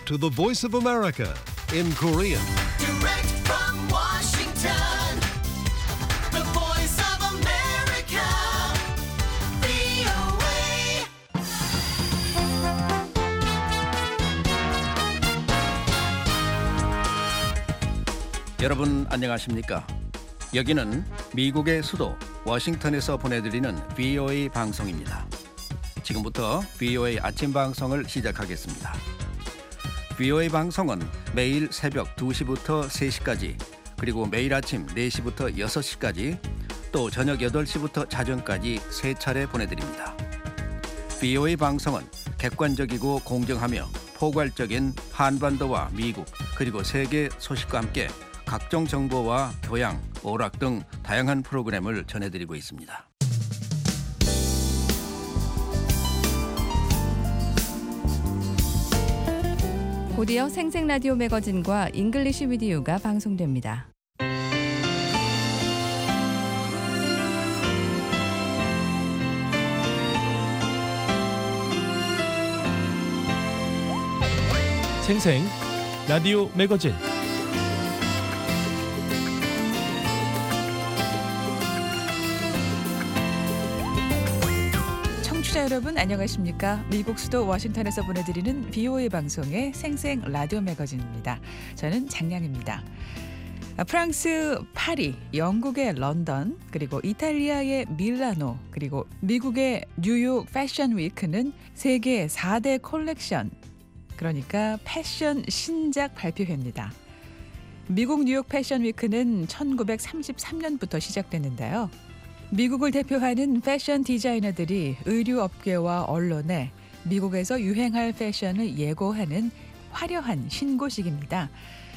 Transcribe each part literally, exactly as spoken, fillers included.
to the Voice of America in Korean. Direct from Washington, the voice of America, 브이오에이. 여러분 안녕하십니까? 여기는 미국의 수도 워싱턴에서 보내드리는 브이오에이 방송입니다. 지금부터 브이오에이 아침 방송을 시작하겠습니다. 브이오에이 방송은 매일 새벽 두 시부터 세 시까지, 그리고 매일 아침 네 시부터 여섯 시까지, 또 저녁 여덟 시부터 자정까지 세 차례 보내드립니다. 브이오에이 방송은 객관적이고 공정하며 포괄적인 한반도와 미국 그리고 세계 소식과 함께 각종 정보와 교양, 오락 등 다양한 프로그램을 전해드리고 있습니다. 곧이어 생생라디오 매거진과 잉글리시 위디오가 방송됩니다. 생생 라디오 매거진. 청취자 여러분 안녕하십니까? 미국 수도 워싱턴에서 보내드리는 브이오에이 방송의 생생 라디오 매거진입니다. 저는 장량입니다. 프랑스 파리, 영국의 런던, 그리고 이탈리아의 밀라노, 그리고 미국의 뉴욕 패션 위크는 세계 사 대 콜렉션, 그러니까 패션 신작 발표회입니다. 미국 뉴욕 패션 위크는 천구백삼십삼 년부터 시작됐는데요. 미국을 대표하는 패션 디자이너들이 의류업계와 언론에 미국에서 유행할 패션을 예고하는 화려한 신고식입니다.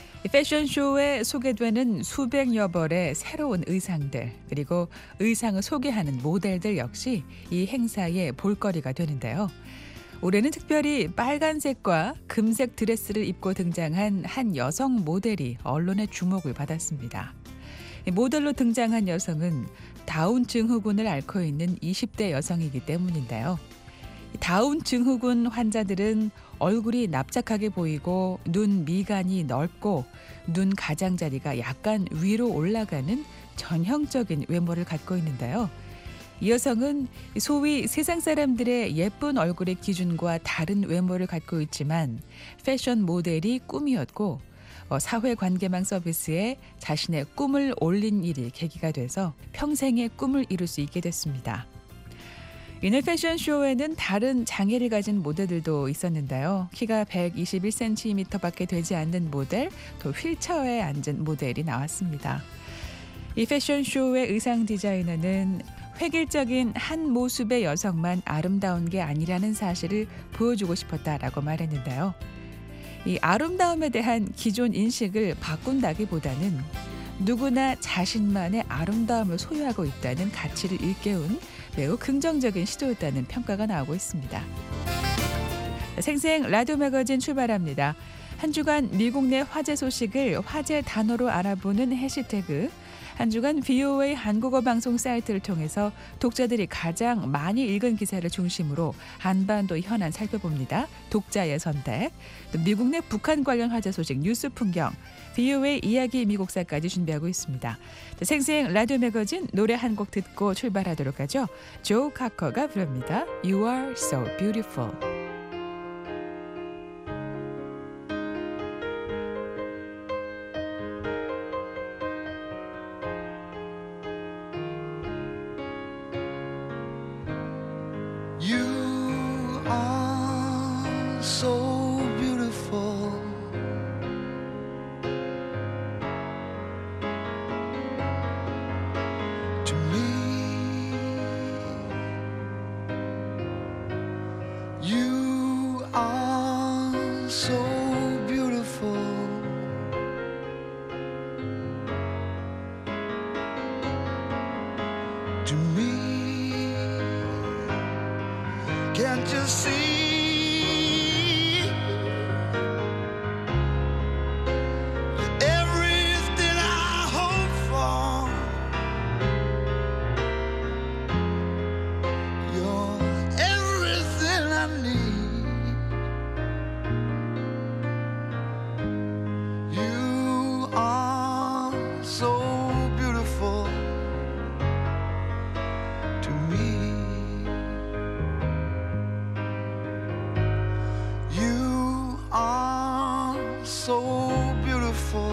패션쇼에 소개되는 수백여 벌의 새로운 의상들, 그리고 의상을 소개하는 모델들 역시 이 행사의 볼거리가 되는데요. 올해는 특별히 빨간색과 금색 드레스를 입고 등장한 한 여성 모델이 언론의 주목을 받았습니다. 모델로 등장한 여성은 다운 증후군을 앓고 있는 이십 대 여성이기 때문인데요. 다운 증후군 환자들은 얼굴이 납작하게 보이고 눈 미간이 넓고 눈 가장자리가 약간 위로 올라가는 전형적인 외모를 갖고 있는데요. 이 여성은 소위 세상 사람들의 예쁜 얼굴의 기준과 다른 외모를 갖고 있지만 패션 모델이 꿈이었고 사회관계망 서비스에 자신의 꿈을 올린 일이 계기가 돼서 평생의 꿈을 이룰 수 있게 됐습니다. 이날 패션쇼에는 다른 장애를 가진 모델들도 있었는데요. 키가 백이십일 센티미터밖에 되지 않는 모델, 또 휠체어에 앉은 모델이 나왔습니다. 이 패션쇼의 의상 디자이너는 획일적인 한 모습의 여성만 아름다운 게 아니라는 사실을 보여주고 싶었다라고 말했는데요. 이 아름다움에 대한 기존 인식을 바꾼다기보다는 누구나 자신만의 아름다움을 소유하고 있다는 가치를 일깨운 매우 긍정적인 시도였다는 평가가 나오고 있습니다. 생생 라디오 매거진 출발합니다. 한 주간 미국 내 화제 소식을 화제 단어로 알아보는 해시태그, 한 주간 브이오에이 한국어 방송 사이트를 통해서 독자들이 가장 많이 읽은 기사를 중심으로 한반도 현안 살펴봅니다. 독자의 선택, 또 미국 내 북한 관련 화제 소식 뉴스 풍경, 브이오에이 이야기 미국사까지 준비하고 있습니다. 생생 라디오 매거진 노래 한 곡 듣고 출발하도록 하죠. 조 카커가 부릅니다. You are so beautiful. You are so beautiful. To me, you are so beautiful. To me, can't you see? Everything I hope for, you're everything I need. so beautiful.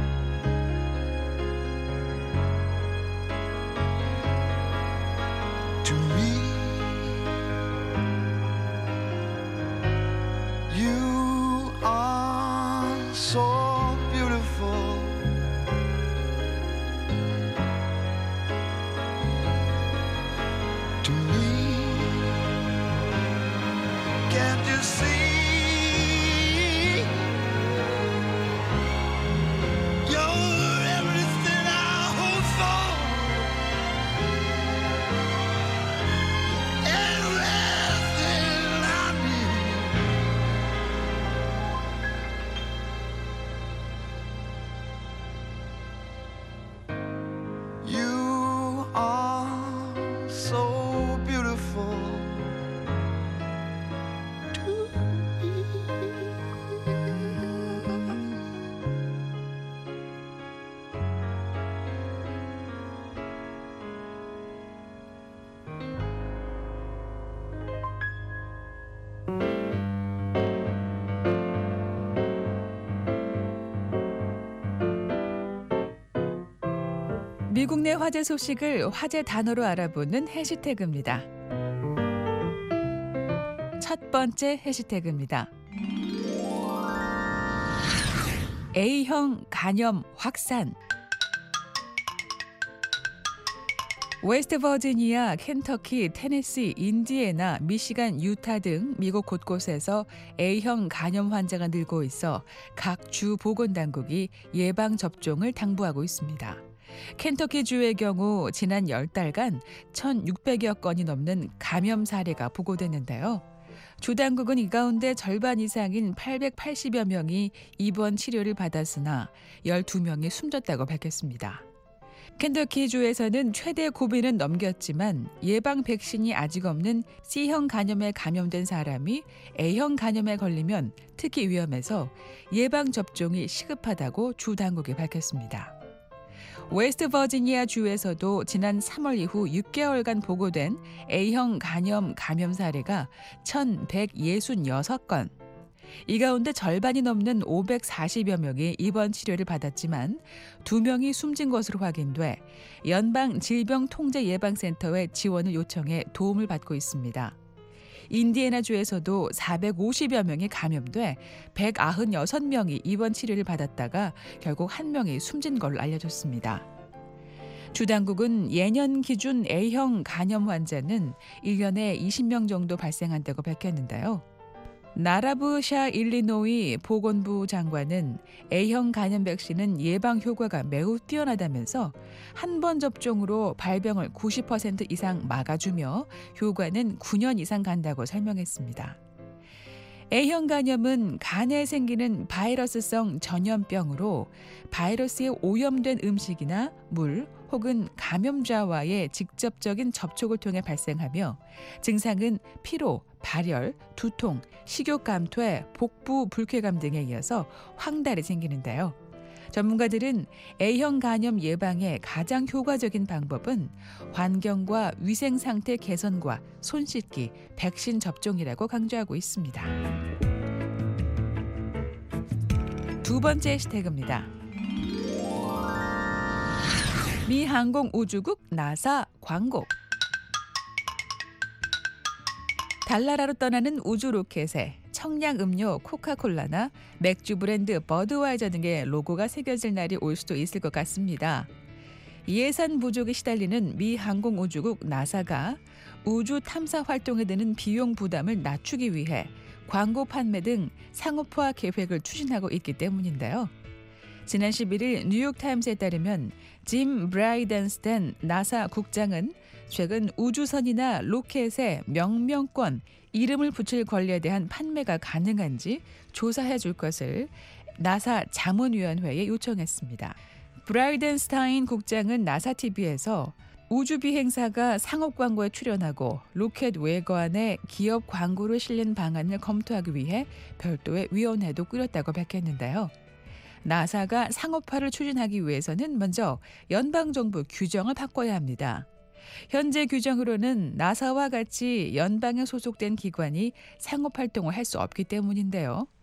To me, you are so beautiful. To me, can't you see? You're everything I hope for, everything I need. You are so beautiful. 미국 내 화제 소식을 화제 단어로 알아보는 해시태그입니다. 첫 번째 해시태그입니다. A형 간염 확산. 웨스트 버지니아, 켄터키, 테네시, 인디애나, 미시간, 유타 등 미국 곳곳에서 A형 간염 환자가 늘고 있어 각 주 보건당국이 예방접종을 당부하고 있습니다. 켄터키주의 경우 지난 열 달간 천육백여 건이 넘는 감염 사례가 보고됐는데요. 주 당국은 이 가운데 절반 이상인 팔백팔십여 명이 입원 치료를 받았으나 열두 명이 숨졌다고 밝혔습니다. 켄터키주에서는 최대 고비는 넘겼지만 예방 백신이 아직 없는 C형 간염에 감염된 사람이 A형 간염에 걸리면 특히 위험해서 예방 접종이 시급하다고 주 당국이 밝혔습니다. 웨스트 버지니아 주에서도 지난 삼월 이후 육 개월간 보고된 A형 간염 감염 사례가 천백육십육 건. 이 가운데 절반이 넘는 오백사십여 명이 입원 치료를 받았지만 두 명이 숨진 것으로 확인돼 연방질병통제예방센터에 지원을 요청해 도움을 받고 있습니다. 인디애나주에서도 사백오십여 명이 감염돼 백구십육 명이 입원 치료를 받았다가 결국 한 명이 숨진 걸로 알려졌습니다. 주 당국은 예년 기준 A형 간염 환자는 일 년에 이십 명 정도 발생한다고 밝혔는데요. 나라브 샤 일리노이 보건부 장관은 A형 간염 백신은 예방 효과가 매우 뛰어나다면서 한 번 접종으로 발병을 구십 퍼센트 이상 막아주며 효과는 구 년 이상 간다고 설명했습니다. A형 간염은 간에 생기는 바이러스성 전염병으로 바이러스에 오염된 음식이나 물 혹은 감염자와의 직접적인 접촉을 통해 발생하며 증상은 피로, 발열, 두통, 식욕 감퇴, 복부 불쾌감 등에 이어서 황달이 생기는데요. 전문가들은 A형 간염 예방의 가장 효과적인 방법은 환경과 위생 상태 개선과 손 씻기, 백신 접종이라고 강조하고 있습니다. 두 번째 해시태그입니다. 미 항공우주국 나사 광고. 달나라로 떠나는 우주 로켓에 청량음료 코카콜라나 맥주 브랜드 버드와이저 등의 로고가 새겨질 날이 올 수도 있을 것 같습니다. 예산 부족에 시달리는 미 항공우주국 나사가 우주 탐사 활동에 드는 비용 부담을 낮추기 위해 광고 판매 등 상업화 계획을 추진하고 있기 때문인데요. 지난 십일 일 뉴욕타임스에 따르면 짐 브라이던스텐 나사 국장은 최근 우주선이나 로켓에 명명권, 이름을 붙일 권리에 대한 판매가 가능한지 조사해 줄 것을 나사 자문위원회에 요청했습니다. 브라이던스타인 국장은 나사티비에서 우주 비행사가 상업 광고에 출연하고 로켓 외관에 기업 광고를 실는 방안을 검토하기 위해 별도의 위원회도 꾸렸다고 밝혔는데요. 나사가 상업화를 추진하기 위해서는 먼저 연방정부 규정을 바꿔야 합니다. 현재 규정으로는 나사와 같이 연방에 소속된 기관이 상업활동을 할 수 없기 때문인데요.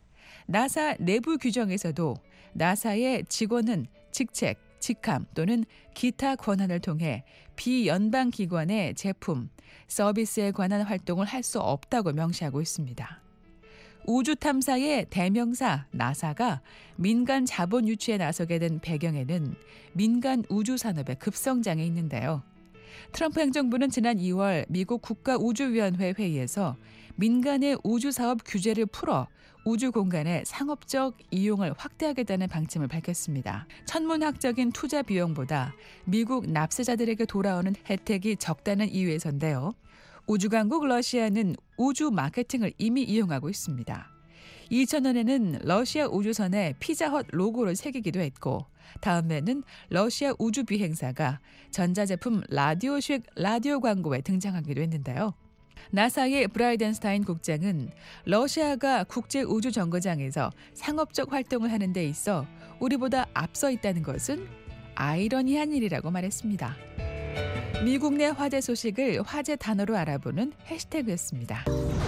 나사 내부 규정에서도 나사의 직원은 직책, 직함 또는 기타 권한을 통해 비연방 기관의 제품, 서비스에 관한 활동을 할 수 없다고 명시하고 있습니다. 우주 탐사의 대명사 나사가 민간 자본 유치에 나서게 된 배경에는 민간 우주 산업의 급성장에 있는데요. 트럼프 행정부는 지난 이월 미국 국가우주위원회 회의에서 민간의 우주 사업 규제를 풀어 우주 공간의 상업적 이용을 확대하겠다는 방침을 밝혔습니다. 천문학적인 투자 비용보다 미국 납세자들에게 돌아오는 혜택이 적다는 이유에서인데요. 우주 강국 러시아는 우주 마케팅을 이미 이용하고 있습니다. 이천 년에는 러시아 우주선에 피자헛 로고를 새기기도 했고 다음에는 러시아 우주 비행사가 전자제품 라디오식 라디오 광고에 등장하기도 했는데요. 나사의 브라이덴스타인 국장은 러시아가 국제우주정거장에서 상업적 활동을 하는 데 있어 우리보다 앞서 있다는 것은 아이러니한 일이라고 말했습니다. 미국 내 화제 소식을 화제 단어로 알아보는 해시태그였습니다.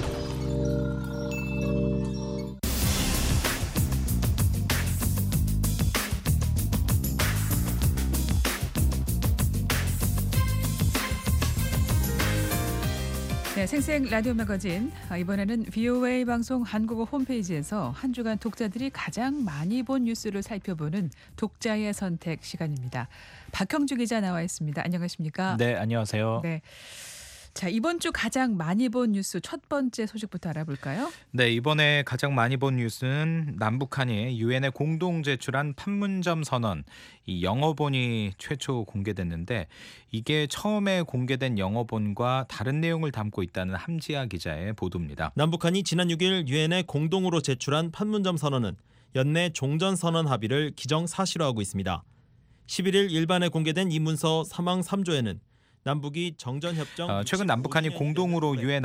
네, 생생 라디오 매거진. 이번에는 브이오에이 방송 한국어 홈페이지에서 한 주간 독자들이 가장 많이 본 뉴스를 살펴보는 독자의 선택 시간입니다. 박형주 기자 나와 있습니다. 안녕하십니까? 네, 안녕하세요. 네. 자, 이번 주 가장 많이 본 뉴스 첫 번째 소식부터 알아볼까요? 네, 이번에 가장 많이 본 뉴스는 남북한이 유엔에 공동 제출한 판문점 선언, 이 영어본이 최초 공개됐는데 이게 처음에 공개된 영어본과 다른 내용을 담고 있다는 함지아 기자의 보도입니다. 남북한이 지난 육 일 유엔에 공동으로 제출한 판문점 선언은 연내 종전선언 합의를 기정사실화하고 있습니다. 십일 일 일반에 공개된 이 문서 사망 삼 조에는 남북이 정전협정 어, 최근 남북한이 공동으로 유엔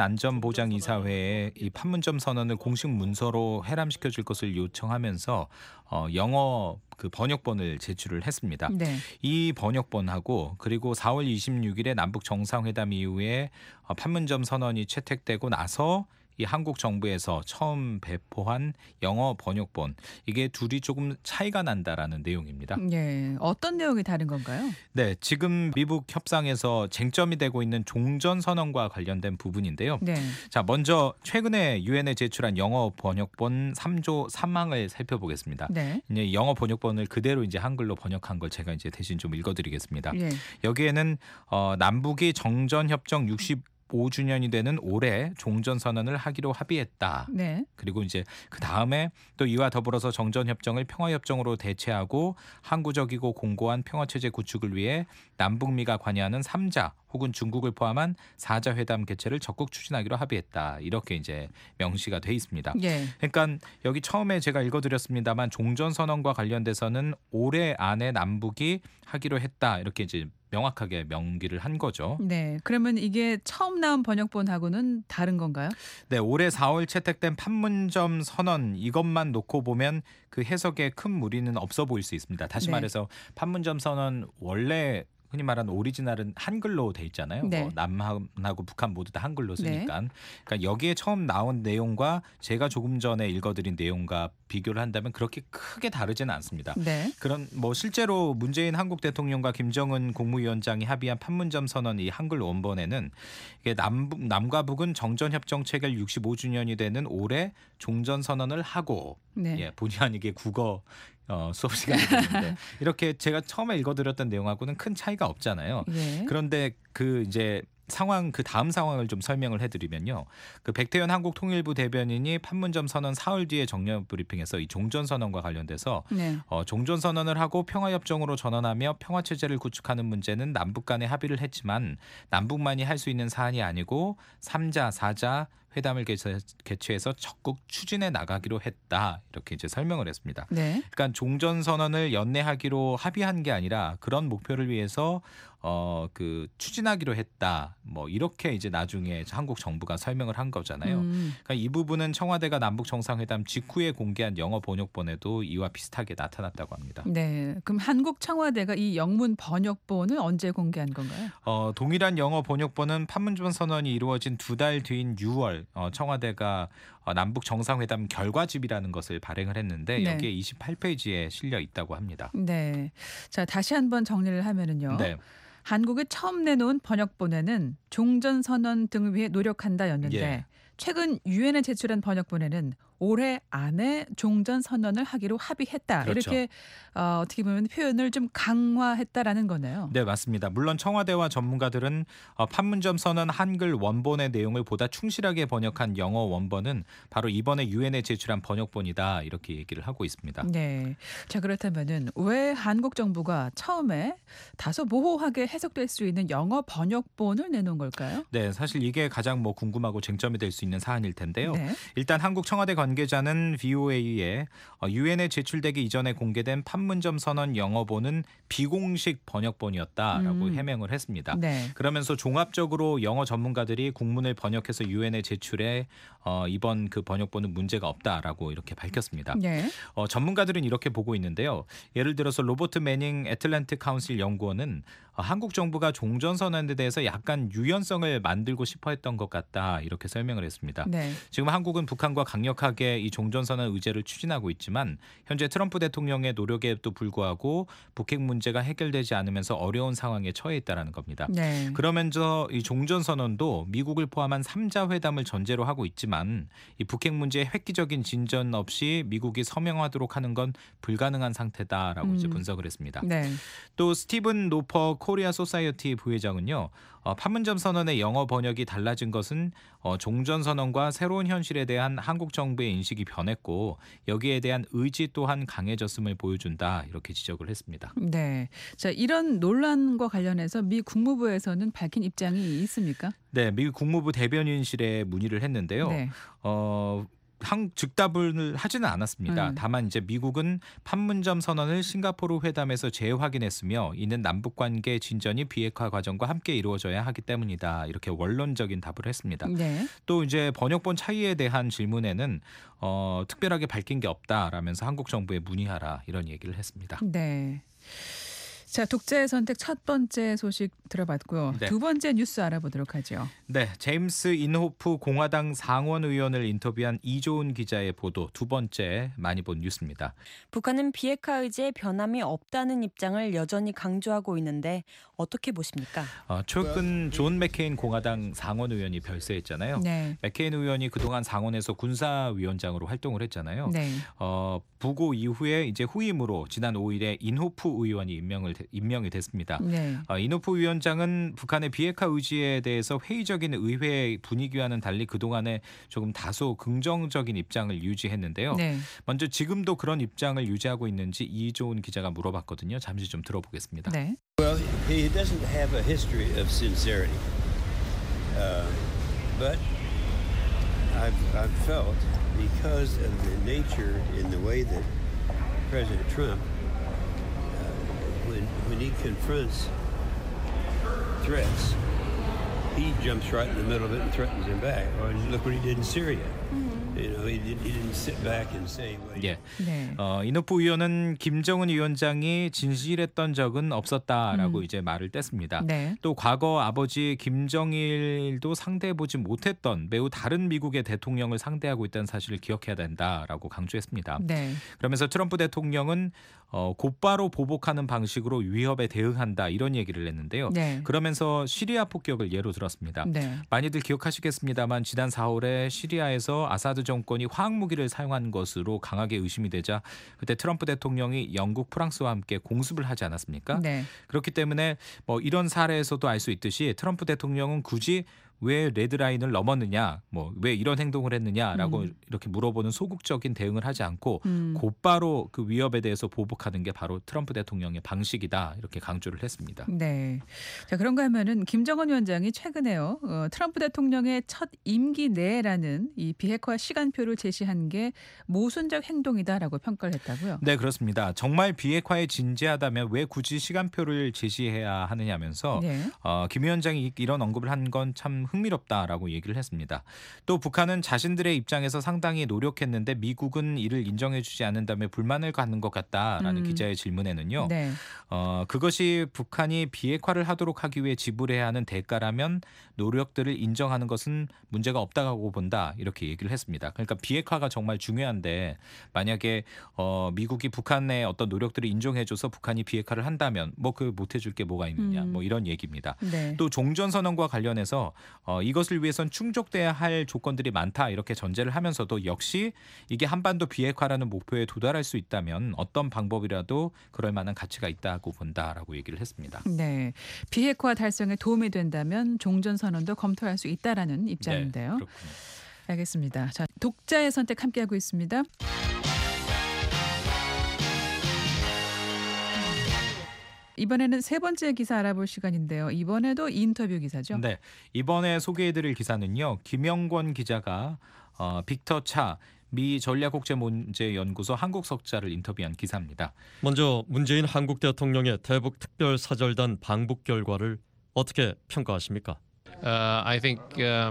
안전보장이사회에 이 판문점 선언을 공식 문서로 해람시켜 줄 것을 요청하면서 어, 영어 그 번역본을 제출을 했습니다. 네. 이 번역본하고 그리고 사월 이십육일에 남북 정상회담 이후에 어, 판문점 선언이 채택되고 나서 이 한국 정부에서 처음 배포한 영어 번역본, 이게 둘이 조금 차이가 난다라는 내용입니다. 예, 어떤 내용이 다른 건가요? 네, 지금 미북 협상에서 쟁점이 되고 있는 종전선언과 관련된 부분인데요. 네. 자, 먼저 최근에 유엔에 제출한 영어 번역본 삼 조 삼 항을 살펴보겠습니다. 네. 이제 영어 번역본을 그대로 이제 한글로 번역한 걸 제가 이제 대신 좀 읽어드리겠습니다. 예. 여기에는 어, 남북이 정전협정 육십오 주년이 되는 올해 종전선언을 하기로 합의했다. 네. 그리고 이제 그 다음에 또 이와 더불어서 정전협정을 평화협정으로 대체하고 항구적이고 공고한 평화체제 구축을 위해 남북미가 관여하는 삼 자 혹은 중국을 포함한 사 자 회담 개최를 적극 추진하기로 합의했다. 이렇게 이제 명시가 돼 있습니다. 예. 그러니까 여기 처음에 제가 읽어드렸습니다만 종전선언과 관련돼서는 올해 안에 남북이 하기로 했다. 이렇게 이제 명확하게 명기를 한 거죠. 네. 그러면 이게 처음 나온 번역본하고는 다른 건가요? 네, 올해 사월 채택된 판문점 선언 이것만 놓고 보면 그 해석에 큰 무리는 없어 보일 수 있습니다. 다시 네. 말해서 판문점 선언 원래 흔히 말하는 오리지널은 한글로 돼 있잖아요. 네. 뭐 남한하고 북한 모두 다 한글로 쓰니까. 네. 그러니까 여기에 처음 나온 내용과 제가 조금 전에 읽어드린 내용과 비교를 한다면 그렇게 크게 다르지는 않습니다. 네. 그런 뭐 실제로 문재인 한국 대통령과 김정은 국무위원장이 합의한 판문점 선언 이 한글 원본에는 이게 남북 남과 북은 정전 협정 체결 육십오 주년이 되는 올해 종전 선언을 하고 네. 예, 본의 아니게 국어 어, 수업 시간이 됐는데 이렇게 제가 처음에 읽어드렸던 내용하고는 큰 차이가 없잖아요. 예. 그런데 그 이제 상황 그 다음 상황을 좀 설명을 해드리면요. 그 백태현 한국통일부 대변인이 판문점 선언 사흘 뒤에 정례 브리핑에서 이 종전 선언과 관련돼서 네. 어, 종전 선언을 하고 평화협정으로 전환하며 평화체제를 구축하는 문제는 남북 간에 합의를 했지만 남북만이 할 수 있는 사안이 아니고 삼 자, 사 자 회담을 개최해서 적극 추진해 나가기로 했다. 이렇게 이제 설명을 했습니다. 네. 그러니까 종전 선언을 연내하기로 합의한 게 아니라 그런 목표를 위해서 어, 그 추진하기로 했다. 뭐 이렇게 이제 나중에 한국 정부가 설명을 한 거잖아요. 음. 그러니까 이 부분은 청와대가 남북 정상회담 직후에 공개한 영어 번역본에도 이와 비슷하게 나타났다고 합니다. 네. 그럼 한국 청와대가 이 영문 번역본을 언제 공개한 건가요? 어, 동일한 영어 번역본은 판문점 선언이 이루어진 두 달 뒤인 유월 오늘 어, 청와대가 어, 남북 정상회담 결과집이라는 것을 발행을 했는데 네. 여기에 이십팔 페이지에 실려 있다고 합니다. 네. 자, 다시 한번 정리를 하면은요. 네. 한국이 처음 내놓은 번역본에는 종전선언 등을 위해 노력한다였는데 예. 최근 유엔에 제출한 번역본에는 올해 안에 종전선언을 하기로 합의했다. 그렇죠. 이렇게 어, 어떻게 보면 표현을 좀 강화했다라는 거네요. 네, 맞습니다. 물론 청와대와 전문가들은 어, 판문점 선언 한글 원본의 내용을 보다 충실하게 번역한 영어 원본은 바로 이번에 유엔에 제출한 번역본이다 이렇게 얘기를 하고 있습니다. 네. 자, 그렇다면은 왜 한국 정부가 처음에 다소 모호하게 해석될 수 있는 영어 번역본을 내놓은 걸까요? 네, 사실 이게 가장 뭐 궁금하고 쟁점이 될 수 있는 사안일 텐데요. 네. 일단 한국 청와대 관계자는 브이오에이에 유엔에 제출되기 이전에 공개된 판문점 선언 영어본은 비공식 번역본이었다라고 음. 해명을 했습니다. 네. 그러면서 종합적으로 영어 전문가들이 국문을 번역해서 유엔에 제출해 어, 이번 그 번역본은 문제가 없다라고 이렇게 밝혔습니다. 네. 어, 전문가들은 이렇게 보고 있는데요. 예를 들어서 로버트 매닝 애틀랜틱 카운슬 연구원은 어, 한국 정부가 종전선언에 대해서 약간 유연성을 만들고 싶어 했던 것 같다 이렇게 설명을 했습니다. 네. 지금 한국은 북한과 강력하게 이 종전선언 의제를 추진하고 있지만 현재 트럼프 대통령의 노력에도 불구하고 북핵 문제가 해결되지 않으면서 어려운 상황에 처해 있다는 겁니다. 네. 그러면서 이 종전선언도 미국을 포함한 삼자 회담을 전제로 하고 있지만 이 북핵 문제의 획기적인 진전 없이 미국이 서명하도록 하는 건 불가능한 상태다라고 음. 이제 분석을 했습니다. 네. 또 스티븐 노퍼 코리아 소사이어티 부회장은요. 어, 판문점 선언의 영어 번역이 달라진 것은 어, 종전선언과 새로운 현실에 대한 한국 정부의 인식이 변했고 여기에 대한 의지 또한 강해졌음을 보여준다 이렇게 지적을 했습니다. 네. 자, 이런 논란과 관련해서 미 국무부에서는 밝힌 입장이 있습니까? 네, 미국 국무부 대변인실에 문의를 했는데요. 네. 어, 한 즉답을 하지는 않았습니다. 음. 다만 이제 미국은 판문점 선언을 싱가포르 회담에서 재확인했으며 이는 남북 관계 진전이 비핵화 과정과 함께 이루어져야 하기 때문이다. 이렇게 원론적인 답을 했습니다. 네. 또 이제 번역본 차이에 대한 질문에는 어, 특별하게 밝힌 게 없다라면서 한국 정부에 문의하라 이런 얘기를 했습니다. 네. 자, 독자의 선택 첫 번째 소식 들어봤고요. 네. 두 번째 뉴스 알아보도록 하죠. 네, 제임스 인호프 공화당 상원 의원을 인터뷰한 이조은 기자의 보도 두 번째 많이 본 뉴스입니다. 북한은 비핵화 의지에 변함이 없다는 입장을 여전히 강조하고 있는데 어떻게 보십니까? 어, 최근 존 맥케인 공화당 상원 의원이 별세했잖아요. 네. 맥케인 의원이 그동안 상원에서 군사위원장으로 활동을 했잖아요. 네. 어, 부고 이후에 이제 후임으로 지난 오일에 인호프 의원이 임명을 임명이 됐습니다. 네. 어, 인호프 위원장은 북한의 비핵화 의지에 대해서 회의적인 의회 분위기와는 달리 그동안에 조금 다소 긍정적인 입장을 유지했는데요. 네. 먼저 지금도 그런 입장을 유지하고 있는지 이조은 기자가 물어봤거든요. 잠시 좀 들어보겠습니다. 네. Well, he doesn't have a history of sincerity, uh, but I've, I've felt because of the nature in the way that President Trump, uh, when when he confronts threats, he jumps right in the middle of it and threatens him back. Or look what he did in Syria. You know, he didn't, he didn't sit back and say, well, 예. 네. 어, 인호프 위원은 김정은 위원장이 진실했던 적은 없었다라고 음. 이제 말을 뗐습니다. 네. 또 과거 아버지 김정일도 상대해보지 못했던 매우 다른 미국의 대통령을 상대하고 있다는 사실을 기억해야 된다라고 강조했습니다. 네. 그러면서 트럼프 대통령은 어, 곧바로 보복하는 방식으로 위협에 대응한다 이런 얘기를 했는데요. 네. 그러면서 시리아 폭격을 예로 들었습니다. 네. 많이들 기억하시겠습니다만 지난 사월에 시리아에서 아사드 정권이 화학무기를 사용한 것으로 강하게 의심이 되자 그때 트럼프 대통령이 영국, 프랑스와 함께 공습을 하지 않았습니까? 네. 그렇기 때문에 뭐 이런 사례에서도 알 수 있듯이 트럼프 대통령은 굳이 왜 레드라인을 넘었느냐, 뭐 왜 이런 행동을 했느냐라고 음. 이렇게 물어보는 소극적인 대응을 하지 않고 음. 곧바로 그 위협에 대해서 보복하는 게 바로 트럼프 대통령의 방식이다 이렇게 강조를 했습니다. 네. 자, 그런가 하면은 김정은 위원장이 최근에요. 어, 트럼프 대통령의 첫 임기 내라는 이 비핵화 시간표를 제시한 게 모순적 행동이다라고 평가를 했다고요. 네, 그렇습니다. 정말 비핵화에 진지하다면 왜 굳이 시간표를 제시해야 하느냐면서 네. 어, 김 위원장이 이런 언급을 한 건 참 흥미롭다라고 얘기를 했습니다. 또 북한은 자신들의 입장에서 상당히 노력했는데 미국은 이를 인정해주지 않는다며 불만을 갖는 것 같다라는 음. 기자의 질문에는요. 네. 어, 그것이 북한이 비핵화를 하도록 하기 위해 지불해야 하는 대가라면 노력들을 인정하는 것은 문제가 없다고 본다 이렇게 얘기를 했습니다. 그러니까 비핵화가 정말 중요한데 만약에 어, 미국이 북한의 어떤 노력들을 인정해줘서 북한이 비핵화를 한다면 뭐 그 못해줄 게 뭐가 있느냐 음. 뭐 이런 얘기입니다. 네. 또 종전선언과 관련해서 어, 이것을 위해선 충족돼야 할 조건들이 많다 이렇게 전제를 하면서도 역시 이게 한반도 비핵화라는 목표에 도달할 수 있다면 어떤 방법이라도 그럴 만한 가치가 있다고 본다라고 얘기를 했습니다. 네. 비핵화 달성에 도움이 된다면 종전선언도 검토할 수 있다라는 입장인데요. 네, 그렇군요. 알겠습니다. 자, 독자의 선택 함께하고 있습니다. 이번에는 세 번째 기사 알아볼 시간인데요. 이번에도 인터뷰 기사죠. 네, 이번에 소개해드릴 기사는요. 김영권 기자가 어, 빅터 차 미 전략국제문제연구소 한국석자를 인터뷰한 기사입니다. 먼저 문재인 한국 대통령의 대북 특별사절단 방북 결과를 어떻게 평가하십니까? Uh, I think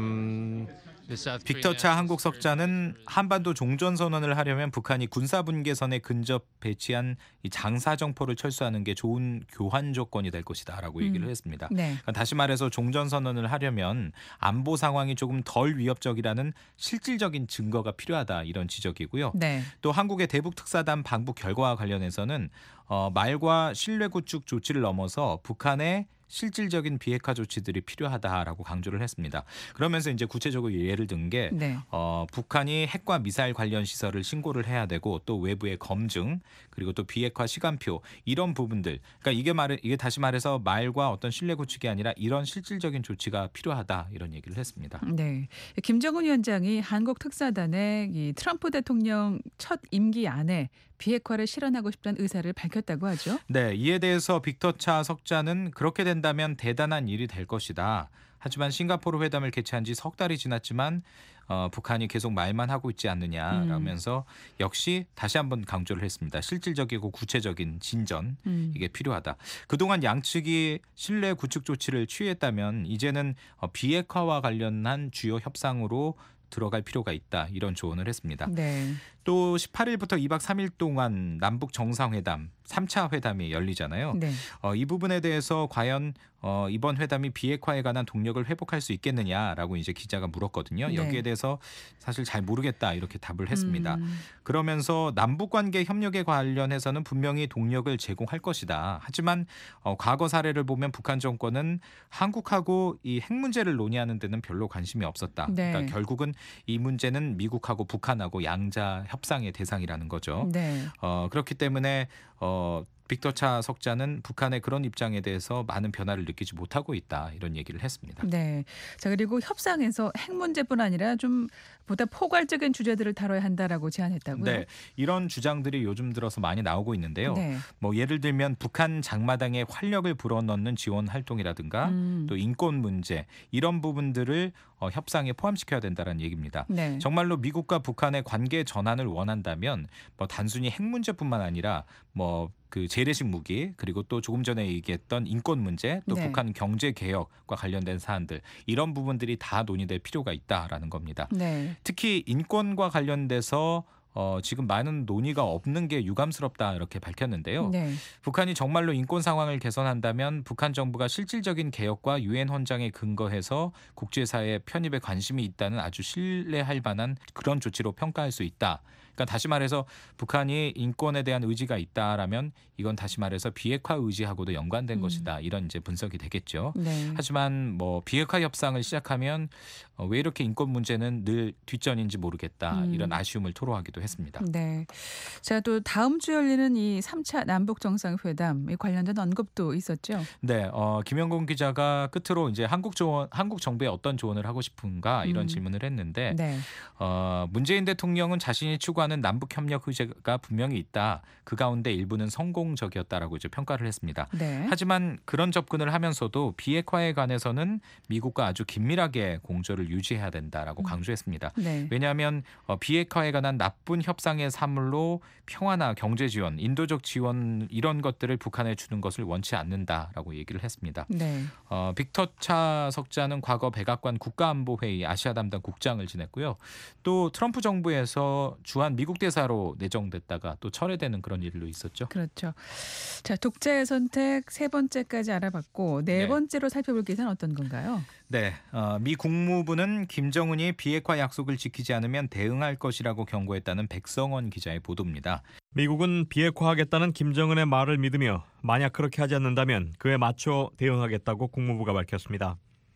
um, the South 빅터 차 한국 석자는 한반도 종전 선언을 하려면 북한이 군사 분계선에 근접 배치한 이 장사정포를 철수하는 게 좋은 교환 조건이 될 것이다라고 얘기를 음. 했습니다. 네. 그러니까 다시 말해서 종전 선언을 하려면 안보 상황이 조금 덜 위협적이라는 실질적인 증거가 필요하다 이런 지적이고요. 네. 또 한국의 대북 특사단 방북 결과와 관련해서는 어, 말과 신뢰 구축 조치를 넘어서 북한의 실질적인 비핵화 조치들이 필요하다라고 강조를 했습니다. 그러면서 이제 구체적으로 예를 든 게 네. 어, 북한이 핵과 미사일 관련 시설을 신고를 해야 되고 또 외부의 검증 그리고 또 비핵화 시간표 이런 부분들. 그러니까 이게 말해 이게 다시 말해서 말과 어떤 신뢰 구축이 아니라 이런 실질적인 조치가 필요하다 이런 얘기를 했습니다. 네. 김정은 위원장이 한국 특사단에 이 트럼프 대통령 첫 임기 안에 비핵화를 실현하고 싶다는 의사를 밝혔다고 하죠. 네, 이에 대해서 빅터 차 석자는 그렇게 된다면 대단한 일이 될 것이다. 하지만 싱가포르 회담을 개최한 지 석 달이 지났지만 어, 북한이 계속 말만 하고 있지 않느냐라면서 음. 역시 다시 한번 강조를 했습니다. 실질적이고 구체적인 진전 음. 이게 필요하다. 그동안 양측이 신뢰 구축 조치를 취했다면 이제는 어, 비핵화와 관련한 주요 협상으로 들어갈 필요가 있다. 이런 조언을 했습니다. 네. 또 십팔 일부터 이 박 삼 일 동안 남북 정상회담 삼 차 회담이 열리잖아요. 네. 어, 이 부분에 대해서 과연 어, 이번 회담이 비핵화에 관한 동력을 회복할 수 있겠느냐라고 이제 기자가 물었거든요. 네. 여기에 대해서 사실 잘 모르겠다 이렇게 답을 했습니다. 음. 그러면서 남북관계 협력에 관련해서는 분명히 동력을 제공할 것이다. 하지만 어, 과거 사례를 보면 북한 정권은 한국하고 이 핵 문제를 논의하는 데는 별로 관심이 없었다. 네. 그러니까 결국은 이 문제는 미국하고 북한하고 양자 협상의 대상이라는 거죠. 네. 어, 그렇기 때문에 어, 빅터 차 석자는 북한의 그런 입장에 대해서 많은 변화를 느끼지 못하고 있다 이런 얘기를 했습니다. 네. 자, 그리고 협상에서 핵 문제뿐 아니라 좀 보다 포괄적인 주제들을 다뤄야 한다라고 제안했다고요. 네, 이런 주장들이 요즘 들어서 많이 나오고 있는데요. 네. 뭐 예를 들면 북한 장마당에 활력을 불어넣는 지원 활동이라든가 음. 또 인권 문제 이런 부분들을 어, 협상에 포함시켜야 된다는 얘기입니다. 네. 정말로 미국과 북한의 관계 전환을 원한다면 뭐 단순히 핵 문제뿐만 아니라 뭐 그 재래식 무기 그리고 또 조금 전에 얘기했던 인권 문제 또 네. 북한 경제 개혁과 관련된 사안들 이런 부분들이 다 논의될 필요가 있다라는 겁니다. 네. 특히 인권과 관련돼서 어, 지금 많은 논의가 없는 게 유감스럽다 이렇게 밝혔는데요. 네. 북한이 정말로 인권 상황을 개선한다면 북한 정부가 실질적인 개혁과 유엔 헌장에 근거해서 국제사회 편입에 관심이 있다는 아주 신뢰할 만한 그런 조치로 평가할 수 있다. 그러니까 다시 말해서 북한이 인권에 대한 의지가 있다라면 이건 다시 말해서 비핵화 의지하고도 연관된 음. 것이다. 이런 이제 분석이 되겠죠. 네. 하지만 뭐 비핵화 협상을 시작하면 어, 왜 이렇게 인권 문제는 늘 뒷전인지 모르겠다. 음. 이런 아쉬움을 토로하기도 했습니다. 네. 자, 또 다음 주 열리는 이 삼 차 남북 정상회담 관련된 언급도 있었죠. 네, 어, 김영곤 기자가 끝으로 이제 한국 조언, 한국 정부에 어떤 조언을 하고 싶은가 이런 음. 질문을 했는데 네. 어, 문재인 대통령은 자신이 추구하는 추구하는 남북 협력 의제가 분명히 있다. 그 가운데 일부는 성공적이었다라고 이제 평가를 했습니다. 네. 하지만 그런 접근을 하면서도 비핵화에 관해서는 미국과 아주 긴밀하게 공조를 유지해야 된다라고 강조했습니다. 네. 왜냐하면 어, 비핵화에 관한 나쁜 협상의 사물로 평화나 경제 지원, 인도적 지원 이런 것들을 북한에 주는 것을 원치 않는다라고 얘기를 했습니다. 네. 어, 빅터 차 석자는 과거 백악관 국가안보회의 아시아 담당 국장을 지냈고요. 또 트럼프 정부에서 주한 미국 대사로 내정됐다가 또 철회되는 그런 일도 있었죠. 그렇죠. 자, 독자의 선택 세 번째까지 알아봤고 네, 네. 번째로 살펴볼 기사는 어떤 건가요? 네, 어, 미 국무부는 김정은이 비핵화 약속을 지키지 않으면 대응할 것이라고 경고했다는 백성원 기자의 보도입니다. 미국은 비핵화하겠다는 김정은의 말을 믿으며 만약 그렇게 하지 않는다면 그에 맞춰 대응하겠다고 국무부가 밝혔습니다.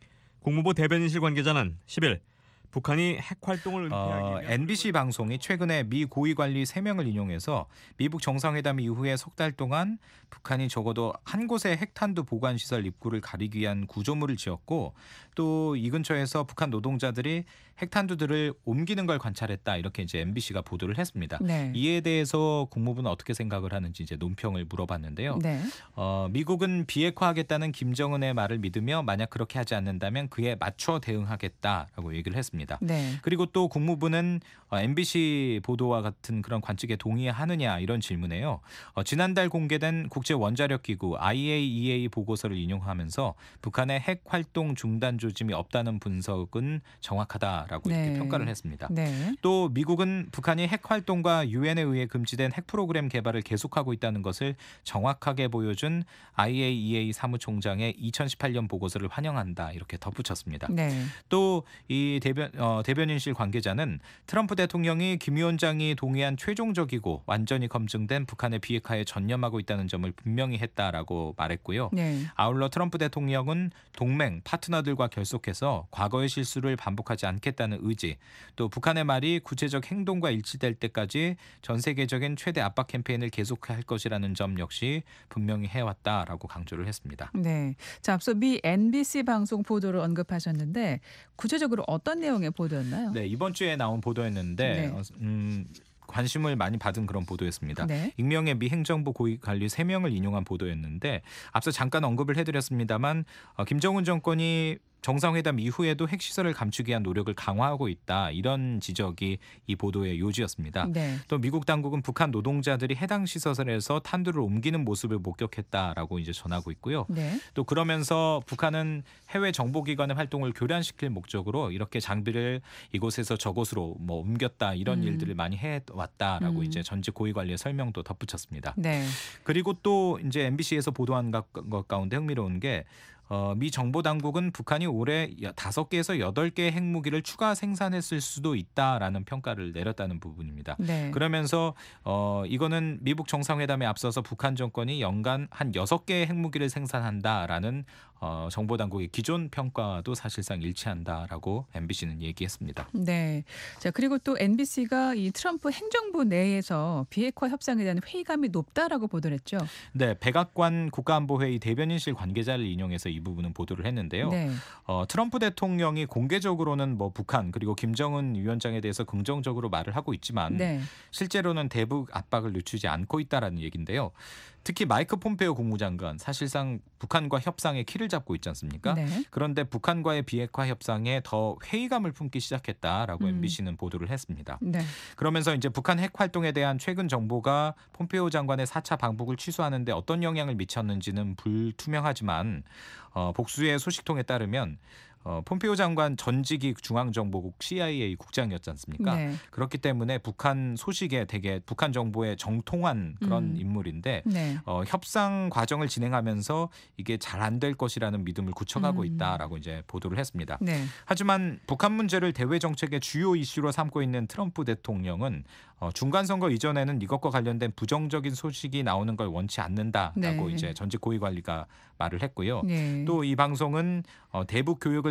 국무부 대변인실 관계자는 십일 북한이 핵 활동을 은폐하기 어, 위한 엠비씨 방송이 최근에 미 고위 관리 세 명을 인용해서 미북 정상회담 이후에 석 달 동안 북한이 적어도 한 곳에 핵탄두 보관 시설 입구를 가리기 위한 구조물을 지었고 또 이 근처에서 북한 노동자들이 핵탄두들을 옮기는 걸 관찰했다 이렇게 이제 엠비씨가 보도를 했습니다. 네. 이에 대해서 국무부는 어떻게 생각을 하는지 이제 논평을 물어봤는데요. 네. 어, 미국은 비핵화하겠다는 김정은의 말을 믿으며 만약 그렇게 하지 않는다면 그에 맞춰 대응하겠다라고 얘기를 했습니다. 네. 그리고 또 국무부는 어, 엠비씨 보도와 같은 그런 관측에 동의하느냐 이런 질문에요. 어, 지난달 공개된 국제원자력기구 아이에이이에이 보고서를 인용하면서 북한의 핵 활동 중단 조짐이 없다는 분석은 정확하다라고 네. 이렇게 평가를 했습니다. 네. 또 미국은 북한이 핵 활동과 유엔에 의해 금지된 핵 프로그램 개발을 계속하고 있다는 것을 정확하게 보여준 아이에이이에이 사무총장의 이천십팔 년 보고서를 환영한다 이렇게 덧붙였습니다. 네. 또 이 대변 어, 대변인실 관계자는 트럼프 대통령이 김 위원장이 동의한 최종적이고 완전히 검증된 북한의 비핵화에 전념하고 있다는 점을 분명히 했다라고 말했고요. 네. 아울러 트럼프 대통령은 동맹 파트너들과 결속해서 과거의 실수를 반복하지 않겠다는 의지, 또 북한의 말이 구체적 행동과 일치될 때까지 전 세계적인 최대 압박 캠페인을 계속할 것이라는 점 역시 분명히 해왔다라고 강조를 했습니다. 네. 자, 앞서 미 엔비씨 방송 보도를 언급하셨는데 구체적으로 어떤 내용의 보도였나요? 네, 이번 주에 나온 보도였는데 네. 어, 음, 관심을 많이 받은 그런 보도였습니다. 네. 익명의 미 행정부 고위 관리 세 명을 인용한 보도였는데 앞서 잠깐 언급을 해드렸습니다만 어, 김정은 정권이 정상회담 이후에도 핵시설을 감추기 위한 노력을 강화하고 있다. 이런 지적이 이 보도의 요지였습니다. 네. 또 미국 당국은 북한 노동자들이 해당 시설에서 탄두를 옮기는 모습을 목격했다라고 이제 전하고 있고요. 네. 또 그러면서 북한은 해외 정보기관의 활동을 교란시킬 목적으로 이렇게 장비를 이곳에서 저곳으로 뭐 옮겼다 이런 음. 일들을 많이 해왔다라고 음. 이제 전직 고위관리의 설명도 덧붙였습니다. 네. 그리고 또 이제 엠비씨에서 보도한 것 가운데 흥미로운 게 어, 미 정보 당국은 북한이 올해 다섯 개에서 여덟 개의 핵무기를 추가 생산했을 수도 있다라는 평가를 내렸다는 부분입니다. 네. 그러면서 어, 이거는 미북 정상회담에 앞서서 북한 정권이 연간 한 여섯 개의 핵무기를 생산한다라는 어, 정보 당국의 기존 평가도 사실상 일치한다라고 엠비씨는 얘기했습니다. 네. 자, 그리고 또 엔비씨가 이 트럼프 행정부 내에서 비핵화 협상에 대한 회의감이 높다라고 보도를 했죠. 네, 백악관 국가안보회의 대변인실 관계자를 인용해서 이 부분은 보도를 했는데요. 네. 어, 트럼프 대통령이 공개적으로는 뭐 북한 그리고 김정은 위원장에 대해서 긍정적으로 말을 하고 있지만 네. 실제로는 대북 압박을 늦추지 않고 있다라는 얘기인데요. 특히 마이크 폼페오 국무장관 사실상 북한과 협상에 키를 잡고 있지 않습니까? 네. 그런데 북한과의 비핵화 협상에 더 회의감을 품기 시작했다라고 음. 엠비씨는 보도를 했습니다. 네. 그러면서 이제 북한 핵 활동에 대한 최근 정보가 폼페오 장관의 사 차 방북을 취소하는데 어떤 영향을 미쳤는지는 불투명하지만 어, 복수의 소식통에 따르면 어, 폼페오 장관 전직이 중앙정보국 씨아이에이 국장이었지 않습니까? 네. 그렇기 때문에 북한 소식에 되게 북한 정보에 정통한 그런 음. 인물인데 네. 어, 협상 과정을 진행하면서 이게 잘 안 될 것이라는 믿음을 굳혀가고 음. 있다라고 이제 보도를 했습니다. 네. 하지만 북한 문제를 대외 정책의 주요 이슈로 삼고 있는 트럼프 대통령은 어, 중간 선거 이전에는 이것과 관련된 부정적인 소식이 나오는 걸 원치 않는다라고 네. 이제 전직 고위 관리가 말을 했고요. 네. 또 이 방송은 어, 대북 교육을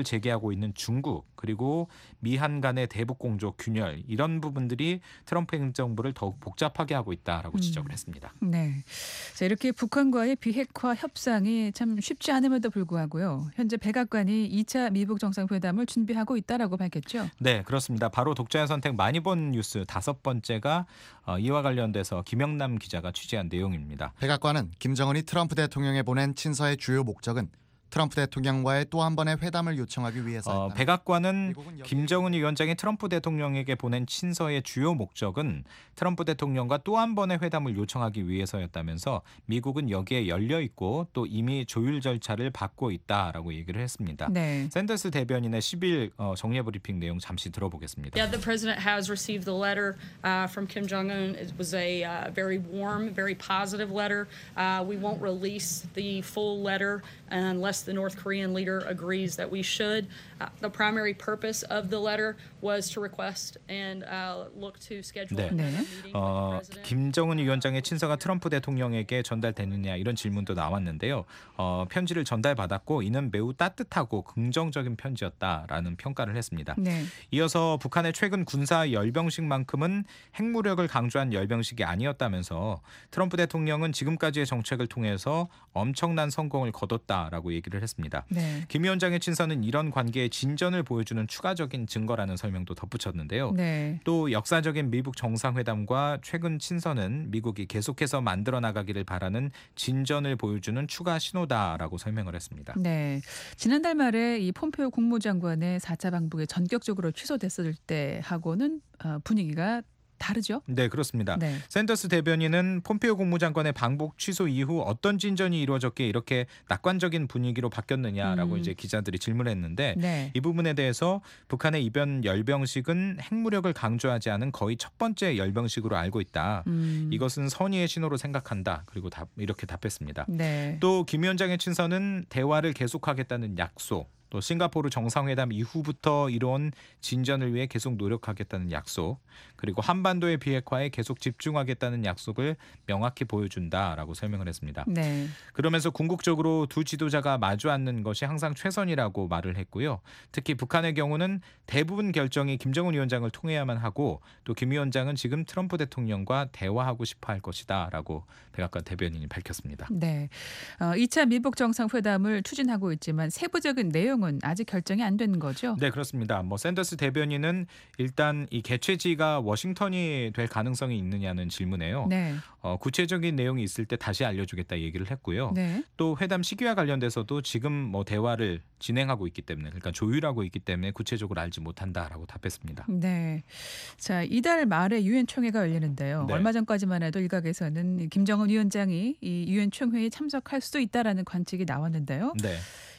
의혹을 제기하고 있는 중국 그리고 미한 간의 대북 공조 균열 이런 부분들이 트럼프 행정부를 더욱 복잡하게 하고 있다라고 지적을 했습니다. 네, 자, 이렇게 북한과의 비핵화 협상이 참 쉽지 않음에도 불구하고요. 현재 백악관이 이 차 미북 정상회담을 준비하고 있다라고 밝혔죠. 네, 그렇습니다. 바로 독자의 선택 많이 본 뉴스 다섯 번째가 어, 이와 관련돼서 김영남 기자가 취재한 내용입니다. 백악관은 김정은이 트럼프 대통령에 보낸 친서의 주요 목적은 트럼프 대통령과의 또 한 번의 회담을 요청하기 위해서. 어, 백악관은 김정은 위원장이 트럼프 대통령에게 보낸 친서의 주요 목적은 트럼프 대통령과 또 한 번의 회담을 요청하기 위해서였다면서 미국은 여기에 열려 있고 또 이미 조율 절차를 밟고 있다라고 얘기를 했습니다. 네. 샌더스 대변인의 십 일 어, 정례 브리핑 내용 잠시 들어보겠습니다. Yeah, the president has received the letter uh, from Kim Jong-un. It was a uh, very warm, very positive letter. Uh, we won't release the full letter unless the North Korean leader agrees that we should. Uh, the primary purpose of the letter was to request and uh, look to schedule 네. a meeting 어, with the president. 김정은 위원장의 친서가 트럼프 대통령에게 전달되느냐 이런 질문도 나왔는데요. 어, 편지를 전달받았고 이는 매우 따뜻하고 긍정적인 편지였다라는 평가를 했습니다. 네. 이어서 북한의 최근 군사 열병식만큼은 핵무력을 강조한 열병식이 아니었다면서 트럼프 대통령은 지금까지의 정책을 통해서 엄청난 성공을 거뒀다라고 얘기를 했습니다. 네. 김 위원장의 친서는 이런 관계의 진전을 보여주는 추가적인 증거라는 설명도 덧붙였는데요. 네. 또 역사적인 미북 정상회담과 최근 친서는 미국이 계속해서 만들어 나가기를 바라는 진전을 보여주는 추가 신호다라고 설명을 했습니다. 네, 지난달 말에 이 폼페오 국무장관의 사 차 방북이 전격적으로 취소됐을 때하고는 어, 분위기가 다르죠? 네, 그렇습니다. 네. 샌더스 대변인은 폼페오 국무장관의 방북 취소 이후 어떤 진전이 이루어졌기에 이렇게 낙관적인 분위기로 바뀌었느냐라고 음. 이제 기자들이 질문했는데 네. 이 부분에 대해서 북한의 이번 열병식은 핵무력을 강조하지 않은 거의 첫 번째 열병식으로 알고 있다. 음. 이것은 선의의 신호로 생각한다. 그리고 답, 이렇게 답했습니다. 네. 또 김 위원장의 친서는 대화를 계속하겠다는 약속, 또 싱가포르 정상회담 이후부터 이뤄온 진전을 위해 계속 노력하겠다는 약속, 그리고 한반도의 비핵화에 계속 집중하겠다는 약속을 명확히 보여준다라고 설명을 했습니다. 네. 그러면서 궁극적으로 두 지도자가 마주 앉는 것이 항상 최선이라고 말을 했고요. 특히 북한의 경우는 대부분 결정이 김정은 위원장을 통해야만 하고 또 김 위원장은 지금 트럼프 대통령과 대화하고 싶어 할 것이다라고 백악관 대변인이 밝혔습니다. 네. 어, 이 차 미북 정상회담을 추진하고 있지만 세부적인 내용은 아직 결정이 안 된 거죠? 네, 그렇습니다. 뭐 샌더스 대변인은 일단 이 개최지가 워싱턴이 될 가능성이 있느냐는 질문에요. 네. 어, 구체적인 내용이 있을 때 다시 알려주겠다 얘기를 했고요. 네. 또 회담 시기와 관련돼서도 지금 뭐 대화를 진행하고 있기 때문에, 그러니까 조율하고 있기 때문에 구체적으로 알지 못한다라고 답했습니다. 네. 자, 이달 말에 유엔 총회가 열리는데요. 네. 얼마 전까지만 해도 일각에서는 김정은 위원장이 이 유엔 총회에 참석할 수도 있다라는 관측이 나왔는데요. 네.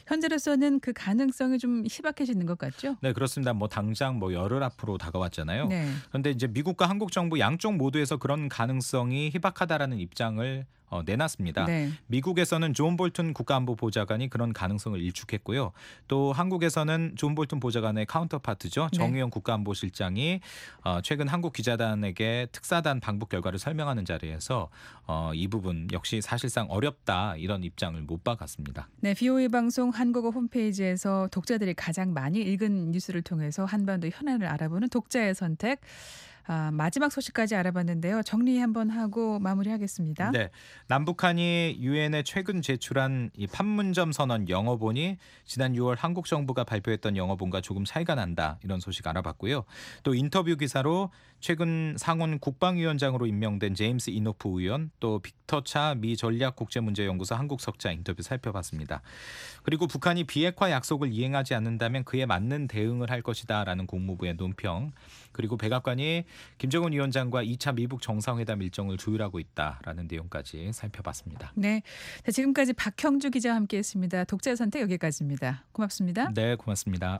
현재로서는 그 가능성이 좀 희박해지는 것 같죠? 네, 그렇습니다. 뭐 당장 뭐 열흘 앞으로 다가왔잖아요. 네. 그런데 이제 미국과 한국 정부 양쪽 모두에서 그런 가능성이 희박하다라는 입장을 어, 내놨습니다. 네. 미국에서는 존 볼튼 국가안보 보좌관이 그런 가능성을 일축했고요. 또 한국에서는 존 볼튼 보좌관의 카운터파트죠. 네. 정의용 국가안보실장이 어, 최근 한국 기자단에게 특사단 방북 결과를 설명하는 자리에서 어, 이 부분 역시 사실상 어렵다 이런 입장을 못 박았습니다. 네, 비오이 방송 한국어 홈페이지에서 독자들이 가장 많이 읽은 뉴스를 통해서 한반도 현안을 알아보는 독자의 선택. 아, 마지막 소식까지 알아봤는데요. 정리 한번 하고 마무리하겠습니다. 네, 남북한이 유엔에 최근 제출한 이 판문점 선언 영어본이 지난 유월 한국 정부가 발표했던 영어본과 조금 차이가 난다 이런 소식 알아봤고요. 또 인터뷰 기사로 최근 상원 국방위원장으로 임명된 제임스 이노프 의원, 또 빅터 차 미 전략국제문제연구소 한국석자 인터뷰 살펴봤습니다. 그리고 북한이 비핵화 약속을 이행하지 않는다면 그에 맞는 대응을 할 것이다라는 국무부의 논평, 그리고 백악관이 김정은 위원장과 이 차 미북 정상회담 일정을 조율하고 있다라는 내용까지 살펴봤습니다. 네, 자, 지금까지 박형주 기자와 함께했습니다. 독자의 선택 여기까지입니다. 고맙습니다. 네, 고맙습니다.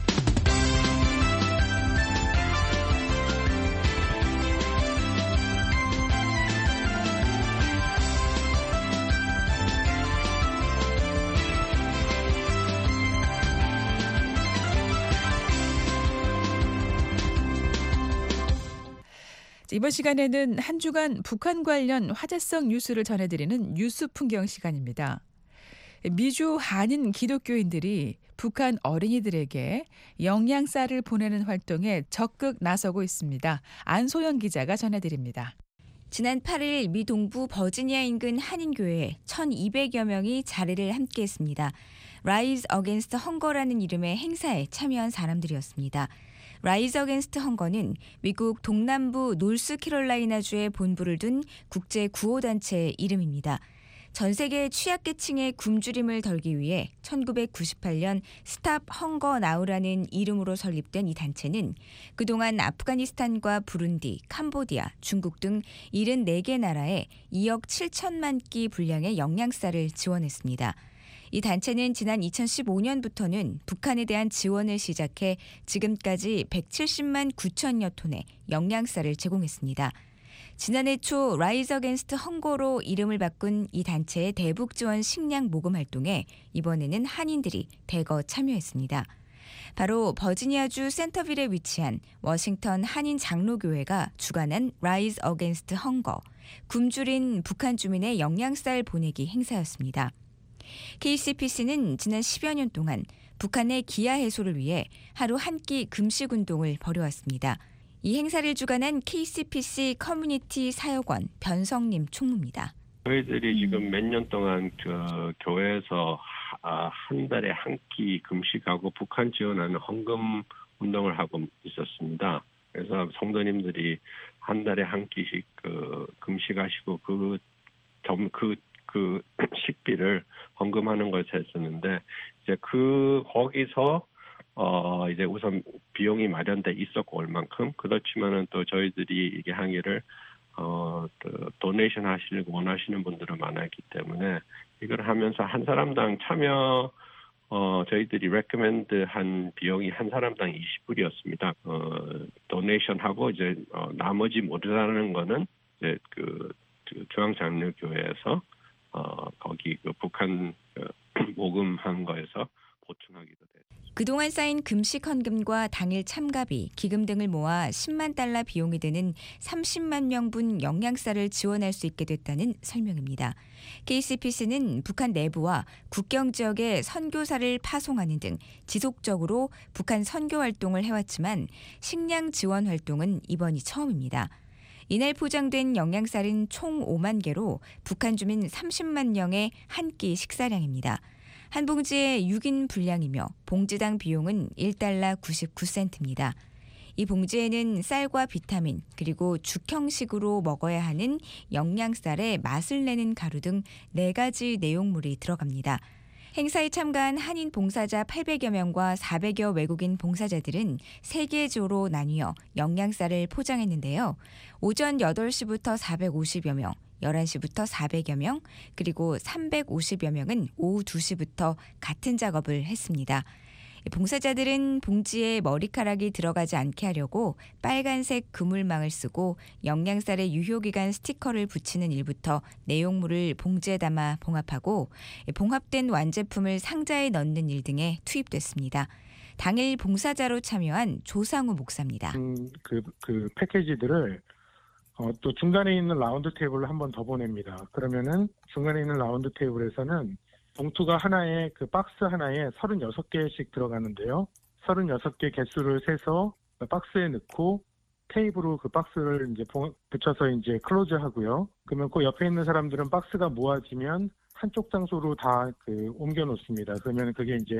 이번 시간에는 한 주간 북한 관련 화제성 뉴스를 전해드리는 뉴스 풍경 시간입니다. 미주 한인 기독교인들이 북한 어린이들에게 영양쌀을 보내는 활동에 적극 나서고 있습니다. 안소영 기자가 전해드립니다. 지난 팔 일 미 동부 버지니아 인근 한인교회에 천이백여 명이 자리를 함께했습니다. Rise Against Hunger라는 이름의 행사에 참여한 사람들이었습니다. Rise Against Hunger는 미국 동남부 노스캐롤라이나주에 본부를 둔 국제 구호단체의 이름입니다. 전 세계 취약계층의 굶주림을 덜기 위해 천구백구십팔 년 스탑 헝거 나우라는 이름으로 설립된 이 단체는 그동안 아프가니스탄과 부룬디, 캄보디아, 중국 등 칠십사 개 나라에 이억 칠천만 끼 분량의 영양쌀을 지원했습니다. 이 단체는 지난 이천십오 년부터는 북한에 대한 지원을 시작해 지금까지 백칠십만 구천여 톤의 영양쌀을 제공했습니다. 지난해 초 Rise Against Hunger로 이름을 바꾼 이 단체의 대북 지원 식량 모금 활동에 이번에는 한인들이 대거 참여했습니다. 바로 버지니아주 센터빌에 위치한 워싱턴 한인 장로교회가 주관한 Rise Against Hunger, 굶주린 북한 주민의 영양쌀 보내기 행사였습니다. 케이씨피씨는 지난 십여 년 동안 북한의 기아 해소를 위해 하루 한 끼 금식 운동을 벌여왔습니다. 이 행사를 주관한 케이씨피씨 커뮤니티 사역원 변성님 총무입니다. 저희들이 지금 몇 년 동안 그 교회에서 한 달에 한 끼 금식하고 북한 지원하는 헌금 운동을 하고 있었습니다. 그래서 성도님들이 한 달에 한 끼씩 그 금식하시고 그 점 그 그 식비를 헌금하는 것을 했었는데 이제 그 거기서 어, 이제 우선 비용이 마련돼 있었고 얼만큼 그렇지만은 또 저희들이 이게 항의를 어, 또 도네이션 하시려고 원하시는 분들은 많았기 때문에 이걸 하면서 한 사람당 참여 어, 저희들이 레코멘드 한 비용이 한 사람당 이십 불이었습니다. 어, 도네이션 하고 이제 어, 나머지 모자라는 거는 이제 그, 그 중앙장로교회에서 어, 거기 그 북한 그 모금한 거에서 보충하기도 됐습니다. 그동안 쌓인 금식 헌금과 당일 참가비, 기금 등을 모아 십만 달러 비용이 드는 삼십만 명분 영양쌀을 지원할 수 있게 됐다는 설명입니다. 케이씨피씨는 북한 내부와 국경 지역에 선교사를 파송하는 등 지속적으로 북한 선교 활동을 해왔지만 식량 지원 활동은 이번이 처음입니다. 이날 포장된 영양쌀은 총 오만 개로 북한 주민 삼십만 명의 한 끼 식사량입니다. 한 봉지에 육 인 분량이며 봉지당 비용은 일 달러 구십구 센트입니다. 이 봉지에는 쌀과 비타민 그리고 죽 형식으로 먹어야 하는 영양쌀의 맛을 내는 가루 등 네 가지 내용물이 들어갑니다. 행사에 참가한 한인 봉사자 팔백여 명과 사백여 외국인 봉사자들은 세 개 조로 나뉘어 영양쌀을 포장했는데요. 오전 여덟 시부터 사백오십여 명, 열한 시부터 사백여 명, 그리고 삼백오십여 명은 오후 두 시부터 같은 작업을 했습니다. 봉사자들은 봉지에 머리카락이 들어가지 않게 하려고 빨간색 그물망을 쓰고 영양쌀의 유효기간 스티커를 붙이는 일부터 내용물을 봉지에 담아 봉합하고 봉합된 완제품을 상자에 넣는 일 등에 투입됐습니다. 당일 봉사자로 참여한 조상우 목사입니다. 음, 그, 그 패키지들을 어, 또 중간에 있는 라운드 테이블을 한 번 더 보냅니다. 그러면은 중간에 있는 라운드 테이블에서는 봉투가 하나에 그 박스 하나에 서른여섯 개씩 들어가는데요. 서른여섯 개 개수를 세서 박스에 넣고 테이프로 그 박스를 이제 붙여서 이제 클로즈 하고요. 그러면 그 옆에 있는 사람들은 박스가 모아지면 한쪽 장소로 다 그 옮겨 놓습니다. 그러면 그게 이제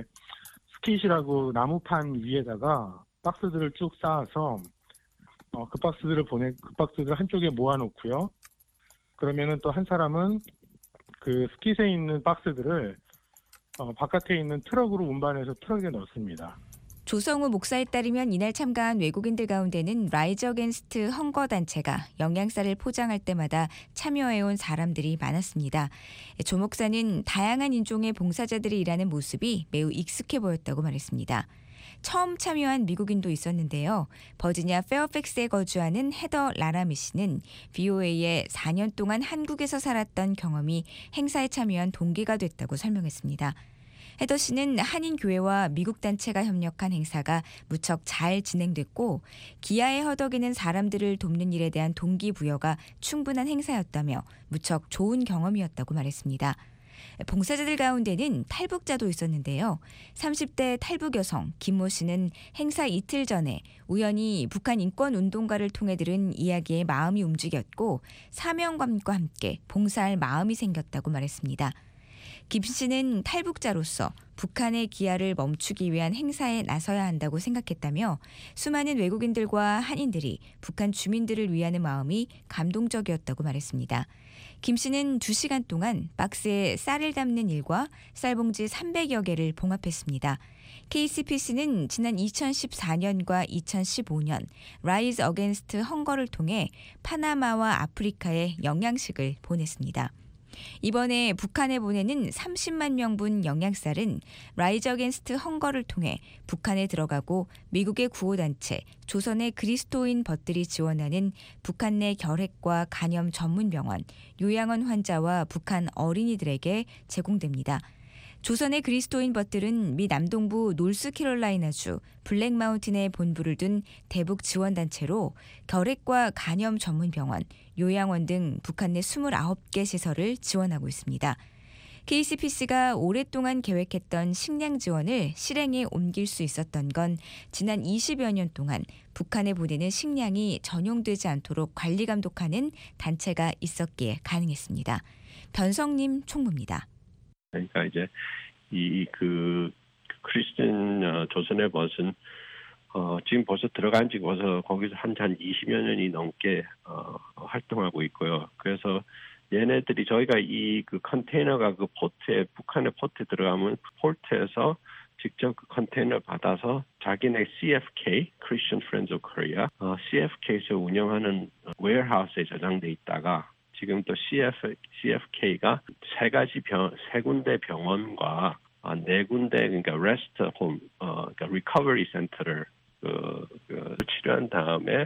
스킷이라고 나무판 위에다가 박스들을 쭉 쌓아서 어, 그 박스들을 보내 그 박스들을 한쪽에 모아 놓고요. 그러면은 또 한 사람은 그 스킷에 있는 박스들을 어, 바깥에 있는 트럭으로 운반해서 트럭에 넣습니다. 조성우 목사에 따르면 이날 참가한 외국인들 가운데는 라이즈 어게인스트 헝거 단체가 영양쌀을 포장할 때마다 참여해온 사람들이 많았습니다. 조 목사는 다양한 인종의 봉사자들이 일하는 모습이 매우 익숙해 보였다고 말했습니다. 처음 참여한 미국인도 있었는데요. 버지니아 페어팩스에 거주하는 헤더 라라미 씨는 브이오에이에 사 년 동안 한국에서 살았던 경험이 행사에 참여한 동기가 됐다고 설명했습니다. 헤더 씨는 한인교회와 미국 단체가 협력한 행사가 무척 잘 진행됐고 기아에 허덕이는 사람들을 돕는 일에 대한 동기부여가 충분한 행사였다며 무척 좋은 경험이었다고 말했습니다. 봉사자들 가운데는 탈북자도 있었는데요. 삼십 대 탈북 여성 김모 씨는 행사 이틀 전에 우연히 북한 인권운동가를 통해 들은 이야기에 마음이 움직였고 사명감과 함께 봉사할 마음이 생겼다고 말했습니다. 김 씨는 탈북자로서 북한의 기아를 멈추기 위한 행사에 나서야 한다고 생각했다며 수많은 외국인들과 한인들이 북한 주민들을 위하는 마음이 감동적이었다고 말했습니다. 김 씨는 두 시간 동안 박스에 쌀을 담는 일과 쌀봉지 삼백여 개를 봉합했습니다. 케이씨피씨는 지난 이천십사 년과 이천십오 년 라이즈 어게인스트 헝거를 통해 파나마와 아프리카에 영양식을 보냈습니다. 이번에 북한에 보내는 삼십만 명분 영양쌀은 라이즈 어게인스트 헝거를 통해 북한에 들어가고 미국의 구호단체 조선의 그리스도인 벗들이 지원하는 북한 내 결핵과 간염 전문병원, 요양원 환자와 북한 어린이들에게 제공됩니다. 조선의 그리스도인 벗들은 미 남동부 노스캐롤라이나주 블랙마운틴에 본부를 둔 대북 지원단체로 결핵과 간염 전문병원, 요양원 등 북한 내 스물아홉 개 시설을 지원하고 있습니다. 케이씨피씨가 오랫동안 계획했던 식량 지원을 실행에 옮길 수 있었던 건 지난 이십여 년 동안 북한에 보내는 식량이 전용되지 않도록 관리 감독하는 단체가 있었기에 가능했습니다. 변성님 총무입니다. 그러니까 이제 이 그 크리스천 어, 조선의 벗은 어, 지금 벌써 들어간 지 벌써 거기서 한 한 이십여 년이 넘게 어, 활동하고 있고요. 그래서 얘네들이 저희가 이 그 컨테이너가 그 포트에 북한의 포트에 들어가면 포트에서 직접 그 컨테이너 받아서 자기네 씨에프케이 Christian Friends of Korea 어, 씨에프케이에서 운영하는 웨어하우스에 저장돼 있다가 지금 또 씨에프, 씨에프케이가 세 가지 병, 세 군데 병원과 아, 네 군데 그러니까 레스트 홈, 어, 그러니까 리커버리 센터를 그, 그 치료한 다음에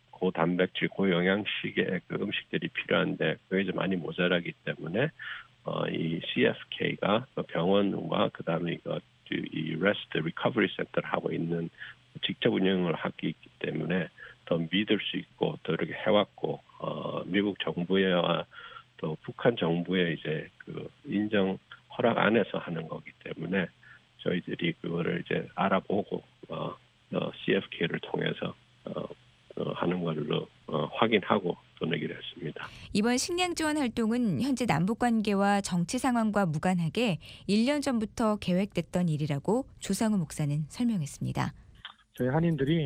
고단백질, 고영양식의 그 음식들이 필요한데 그게 좀 많이 모자라기 때문에 어, 이 씨에프케이가 병원과 그다음에 이거 이 레스트 리커버리 센터를 하고 있는 직접 운영을 하기 때문에 더 믿을 수 있고 또 이렇게 해왔고 어, 미국 정부와 또 북한 정부의 이제 그 인정 허락 안에서 하는 거기 때문에 저희들이 그거를 이제 알아보고 어, 어, 씨에프케이를 통해서 어, 어, 하는 걸로 어, 확인하고 보내기로 했습니다. 이번 식량 지원 활동은 현재 남북 관계와 정치 상황과 무관하게 일 년 전부터 계획됐던 일이라고 조상우 목사는 설명했습니다. 저희 한인들이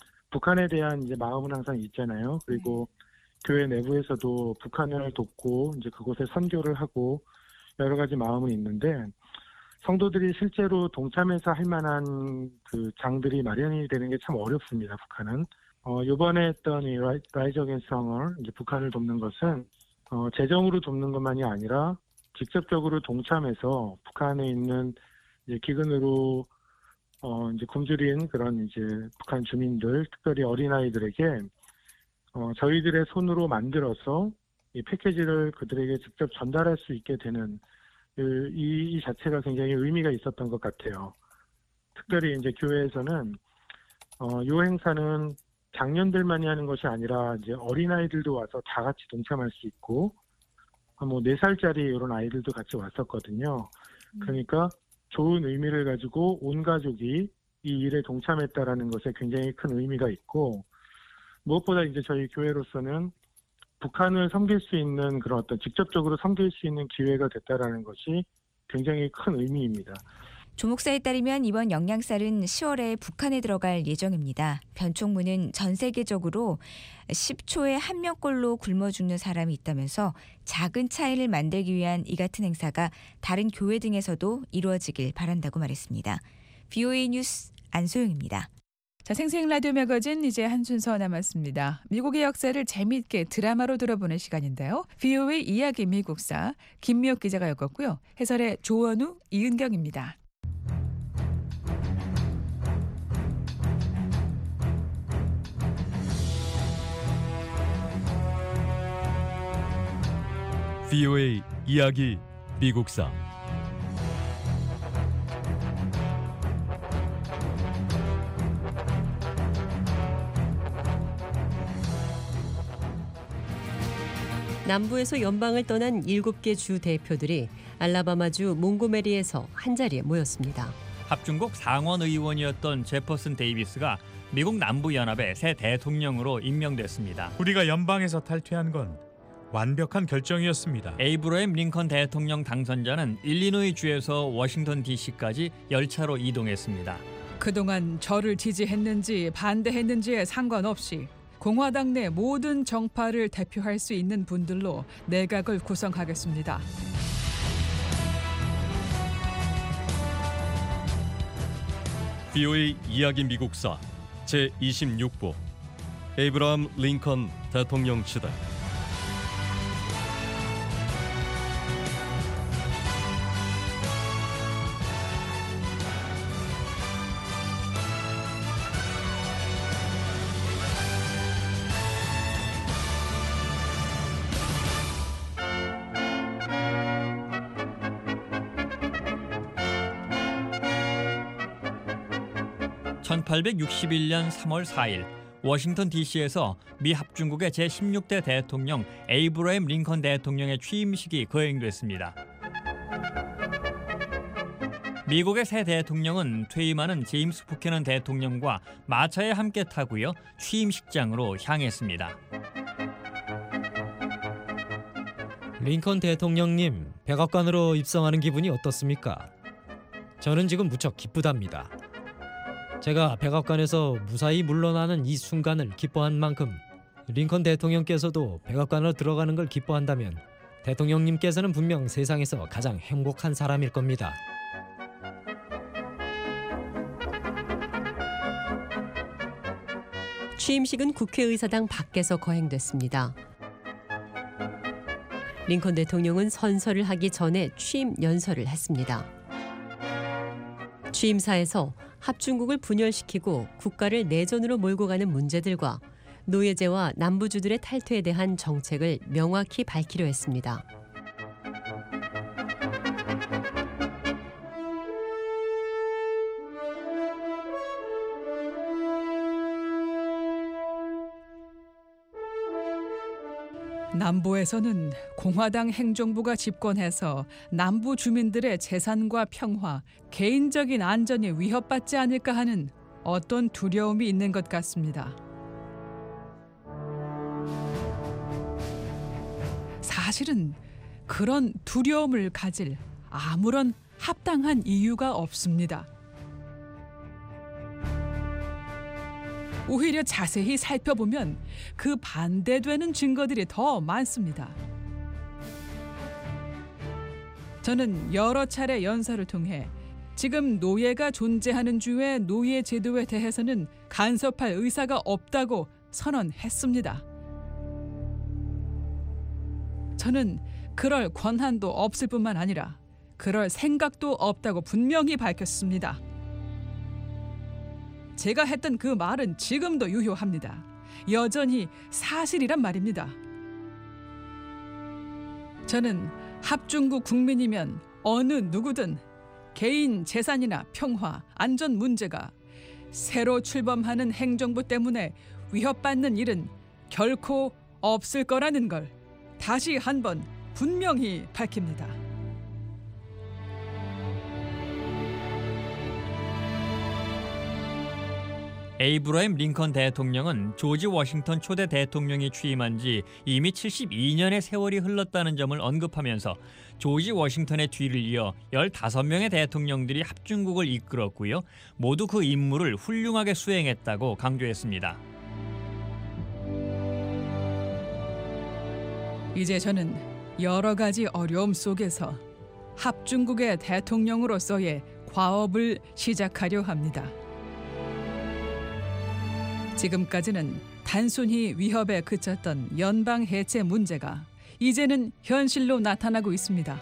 북한에 대한 이제 마음은 항상 있잖아요. 그리고 교회 내부에서도 북한을 돕고 이제 그곳에 선교를 하고 여러 가지 마음은 있는데 성도들이 실제로 동참해서 할 만한 그 장들이 마련이 되는 게 참 어렵습니다. 북한은 어, 이번에 했던 이 라이즈 어게인스트 헝거 이제 북한을 돕는 것은 어, 재정으로 돕는 것만이 아니라 직접적으로 동참해서 북한에 있는 이제 기근으로 어, 이제 굶주린 그런 이제 북한 주민들, 특별히 어린아이들에게, 어, 저희들의 손으로 만들어서 이 패키지를 그들에게 직접 전달할 수 있게 되는 이, 이 자체가 굉장히 의미가 있었던 것 같아요. 특별히 이제 교회에서는, 어, 이 행사는 장년들만이 하는 것이 아니라 이제 어린아이들도 와서 다 같이 동참할 수 있고, 뭐 네 살짜리 이런 아이들도 같이 왔었거든요. 그러니까 좋은 의미를 가지고 온 가족이 이 일에 동참했다라는 것에 굉장히 큰 의미가 있고 무엇보다 이제 저희 교회로서는 북한을 섬길 수 있는 그런 어떤 직접적으로 섬길 수 있는 기회가 됐다라는 것이 굉장히 큰 의미입니다. 조 목사에 따르면 이번 영양쌀은 시월에 북한에 들어갈 예정입니다. 변 총무는 전 세계적으로 십 초에 한 명꼴로 굶어 죽는 사람이 있다면서 작은 차이를 만들기 위한 이 같은 행사가 다른 교회 등에서도 이루어지길 바란다고 말했습니다. 브이오에이 뉴스 안소영입니다. 자, 생생 라디오 매거진 이제 한 순서 남았습니다. 미국의 역사를 재미있게 드라마로 들어보는 시간인데요. 브이오에이 이야기 미국사 김미옥 기자가 엮었고요. 해설의 조원우, 이은경입니다. 브이오에이 이야기 미국사 남부에서 연방을 떠난 일곱 개 주 대표들이 알라바마주 몽고메리에서 한자리에 모였습니다. 합중국 상원 의원이었던 제퍼슨 데이비스가 미국 남부연합의 새 대통령으로 임명됐습니다. 우리가 연방에서 탈퇴한 건 완벽한 결정이었습니다. 에이브러햄 링컨 대통령 당선자는 일리노이 주에서 워싱턴 디씨까지 열차로 이동했습니다. 그동안 저를 지지했는지 반대했는지에 상관없이 공화당 내 모든 정파를 대표할 수 있는 분들로 내각을 구성하겠습니다. 비오에이 이야기 미국사 제이십육 부 에이브러함 링컨 대통령 시대. 천팔백육십일 년 삼월 사일 워싱턴 디씨에서 미 합중국의 제십육 대 대통령 에이브러햄 링컨 대통령의 취임식이 거행됐습니다. 미국의 새 대통령은 퇴임하는 제임스 부캐넌 대통령과 마차에 함께 타고요 취임식장으로 향했습니다. 링컨 대통령님, 백악관으로 입성하는 기분이 어떻습니까? 저는 지금 무척 기쁘답니다. 제가 백악관에서 무사히 물러나는 이 순간을 기뻐한 만큼 링컨 대통령께서도 백악관으로 들어가는 걸 기뻐한다면 대통령님께서는 분명 세상에서 가장 행복한 사람일 겁니다. 취임식은 국회의사당 밖에서 거행됐습니다. 링컨 대통령은 선서를 하기 전에 취임 연설을 했습니다. 취임사에서 합중국을 분열시키고 국가를 내전으로 몰고 가는 문제들과 노예제와 남부주들의 탈퇴에 대한 정책을 명확히 밝히려 했습니다. 남부에서는 공화당 행정부가 집권해서 남부 주민들의 재산과 평화, 개인적인 안전이 위협받지 않을까 하는 어떤 두려움이 있는 것 같습니다. 사실은 그런 두려움을 가질 아무런 합당한 이유가 없습니다. 오히려 자세히 살펴보면 그 반대되는 증거들이 더 많습니다. 저는 여러 차례 연설을 통해 지금 노예가 존재하는 주의 노예 제도에 대해서는 간섭할 의사가 없다고 선언했습니다. 저는 그럴 권한도 없을 뿐만 아니라 그럴 생각도 없다고 분명히 밝혔습니다. 제가 했던 그 말은 지금도 유효합니다. 여전히 사실이란 말입니다. 저는 합중국 국민이면 어느 누구든 개인 재산이나 평화, 안전 문제가 새로 출범하는 행정부 때문에 위협받는 일은 결코 없을 거라는 걸 다시 한번 분명히 밝힙니다. 에이브러햄 링컨 대통령은 조지 워싱턴 초대 대통령이 취임한 지 이미 칠십이 년의 세월이 흘렀다는 점을 언급하면서 조지 워싱턴의 뒤를 이어 열다섯 명의 대통령들이 합중국을 이끌었고요. 모두 그 임무를 훌륭하게 수행했다고 강조했습니다. 이제 저는 여러 가지 어려움 속에서 합중국의 대통령으로서의 과업을 시작하려 합니다. 지금까지는 단순히 위협에 그쳤던 연방 해체 문제가 이제는 현실로 나타나고 있습니다.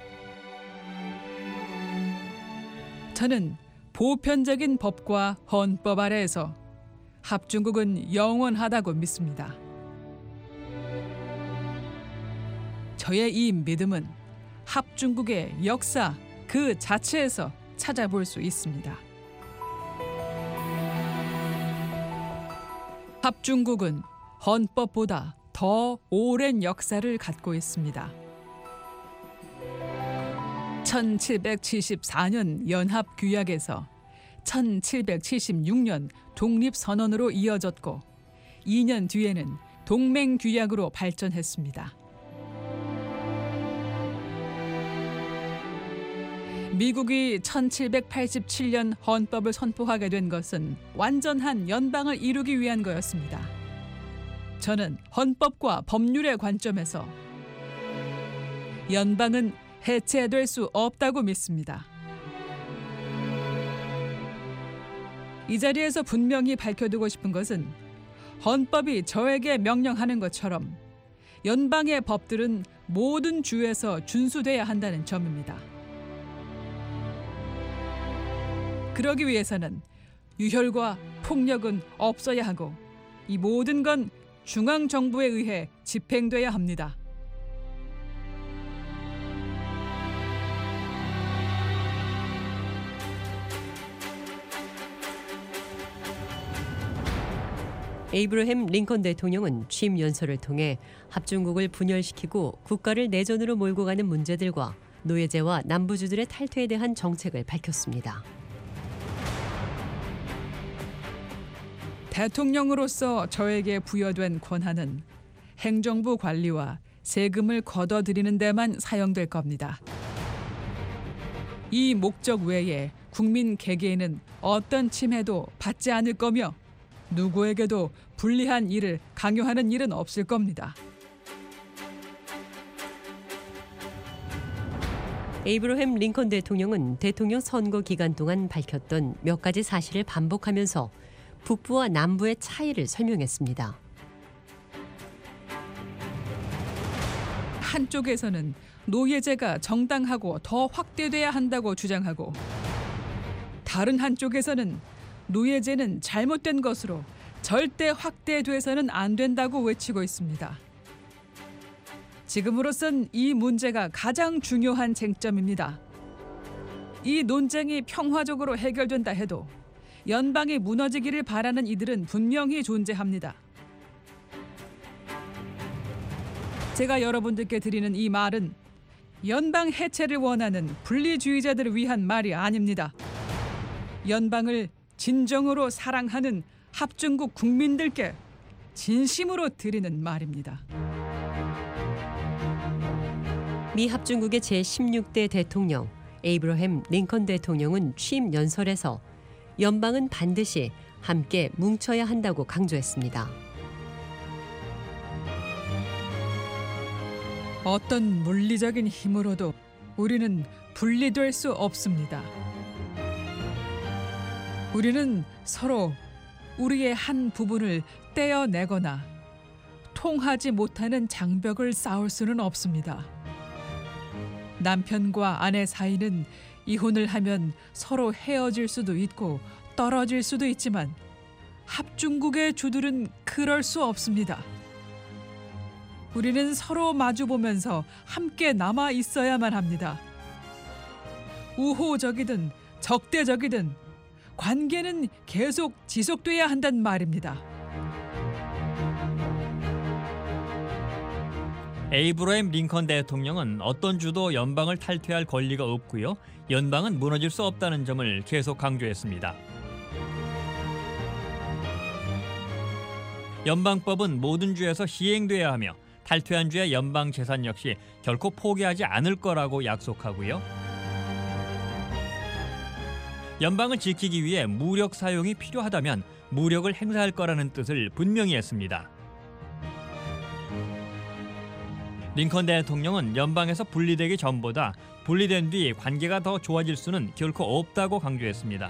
저는 보편적인 법과 헌법 아래에서 합중국은 영원하다고 믿습니다. 저의 이 믿음은 합중국의 역사 그 자체에서 찾아볼 수 있습니다. 합중국은 헌법보다 더 오랜 역사를 갖고 있습니다. 천칠백칠십사 년 연합규약에서 천칠백칠십육 년 독립선언으로 이어졌고 이 년 뒤에는 동맹규약으로 발전했습니다. 미국이 천칠백팔십칠 년 헌법을 선포하게 된 것은 완전한 연방을 이루기 위한 거였습니다. 저는 헌법과 법률의 관점에서 연방은 해체될 수 없다고 믿습니다. 이 자리에서 분명히 밝혀두고 싶은 것은 헌법이 저에게 명령하는 것처럼 연방의 법들은 모든 주에서 준수돼야 한다는 점입니다. 그러기 위해서는 유혈과 폭력은 없어야 하고 이 모든 건 중앙정부에 의해 집행돼야 합니다. 에이브러햄 링컨 대통령은 취임 연설을 통해 합중국을 분열시키고 국가를 내전으로 몰고 가는 문제들과 노예제와 남부주들의 탈퇴에 대한 정책을 밝혔습니다. 대통령으로서 저에게 부여된 권한은 행정부 관리와 세금을 걷어들이는 데만 사용될 겁니다. 이 목적 외에 국민 개개인은 어떤 침해도 받지 않을 거며 누구에게도 불리한 일을 강요하는 일은 없을 겁니다. 에이브러햄 링컨 대통령은 대통령 선거 기간 동안 밝혔던 몇 가지 사실을 반복하면서 북부와 남부의 차이를 설명했습니다. 한쪽에서는 노예제가 정당하고 더 확대돼야 한다고 주장하고 다른 한쪽에서는 노예제는 잘못된 것으로 절대 확대돼서는 안 된다고 외치고 있습니다. 지금으로선 이 문제가 가장 중요한 쟁점입니다. 이 논쟁이 평화적으로 해결된다 해도 연방이 무너지기를 바라는 이들은 분명히 존재합니다. 제가 여러분들께 드리는 이 말은 연방 해체를 원하는 분리주의자들을 위한 말이 아닙니다. 연방을 진정으로 사랑하는 합중국 국민들께 진심으로 드리는 말입니다. 미 합중국의 제십육 대 대통령 에이브러햄 링컨 대통령은 취임 연설에서 연방은 반드시 함께 뭉쳐야 한다고 강조했습니다. 어떤 물리적인 힘으로도 우리는 분리될 수 없습니다. 우리는 서로 우리의 한 부분을 떼어내거나 통하지 못하는 장벽을 쌓을 수는 없습니다. 남편과 아내 사이는 이혼을 하면 서로 헤어질 수도 있고 떨어질 수도 있지만 합중국의 주들은 그럴 수 없습니다. 우리는 서로 마주보면서 함께 남아 있어야만 합니다. 우호적이든 적대적이든 관계는 계속 지속돼야 한단 말입니다. 에이브러햄 링컨 대통령은 어떤 주도 연방을 탈퇴할 권리가 없고요. 연방은 무너질 수 없다는 점을 계속 강조했습니다. 연방법은 모든 주에서 시행돼야 하며 탈퇴한 주의 연방 재산 역시 결코 포기하지 않을 거라고 약속하고요. 연방을 지키기 위해 무력 사용이 필요하다면 무력을 행사할 거라는 뜻을 분명히 했습니다. 링컨 대통령은 연방에서 분리되기 전보다 분리된 뒤 관계가 더 좋아질 수는 결코 없다고 강조했습니다.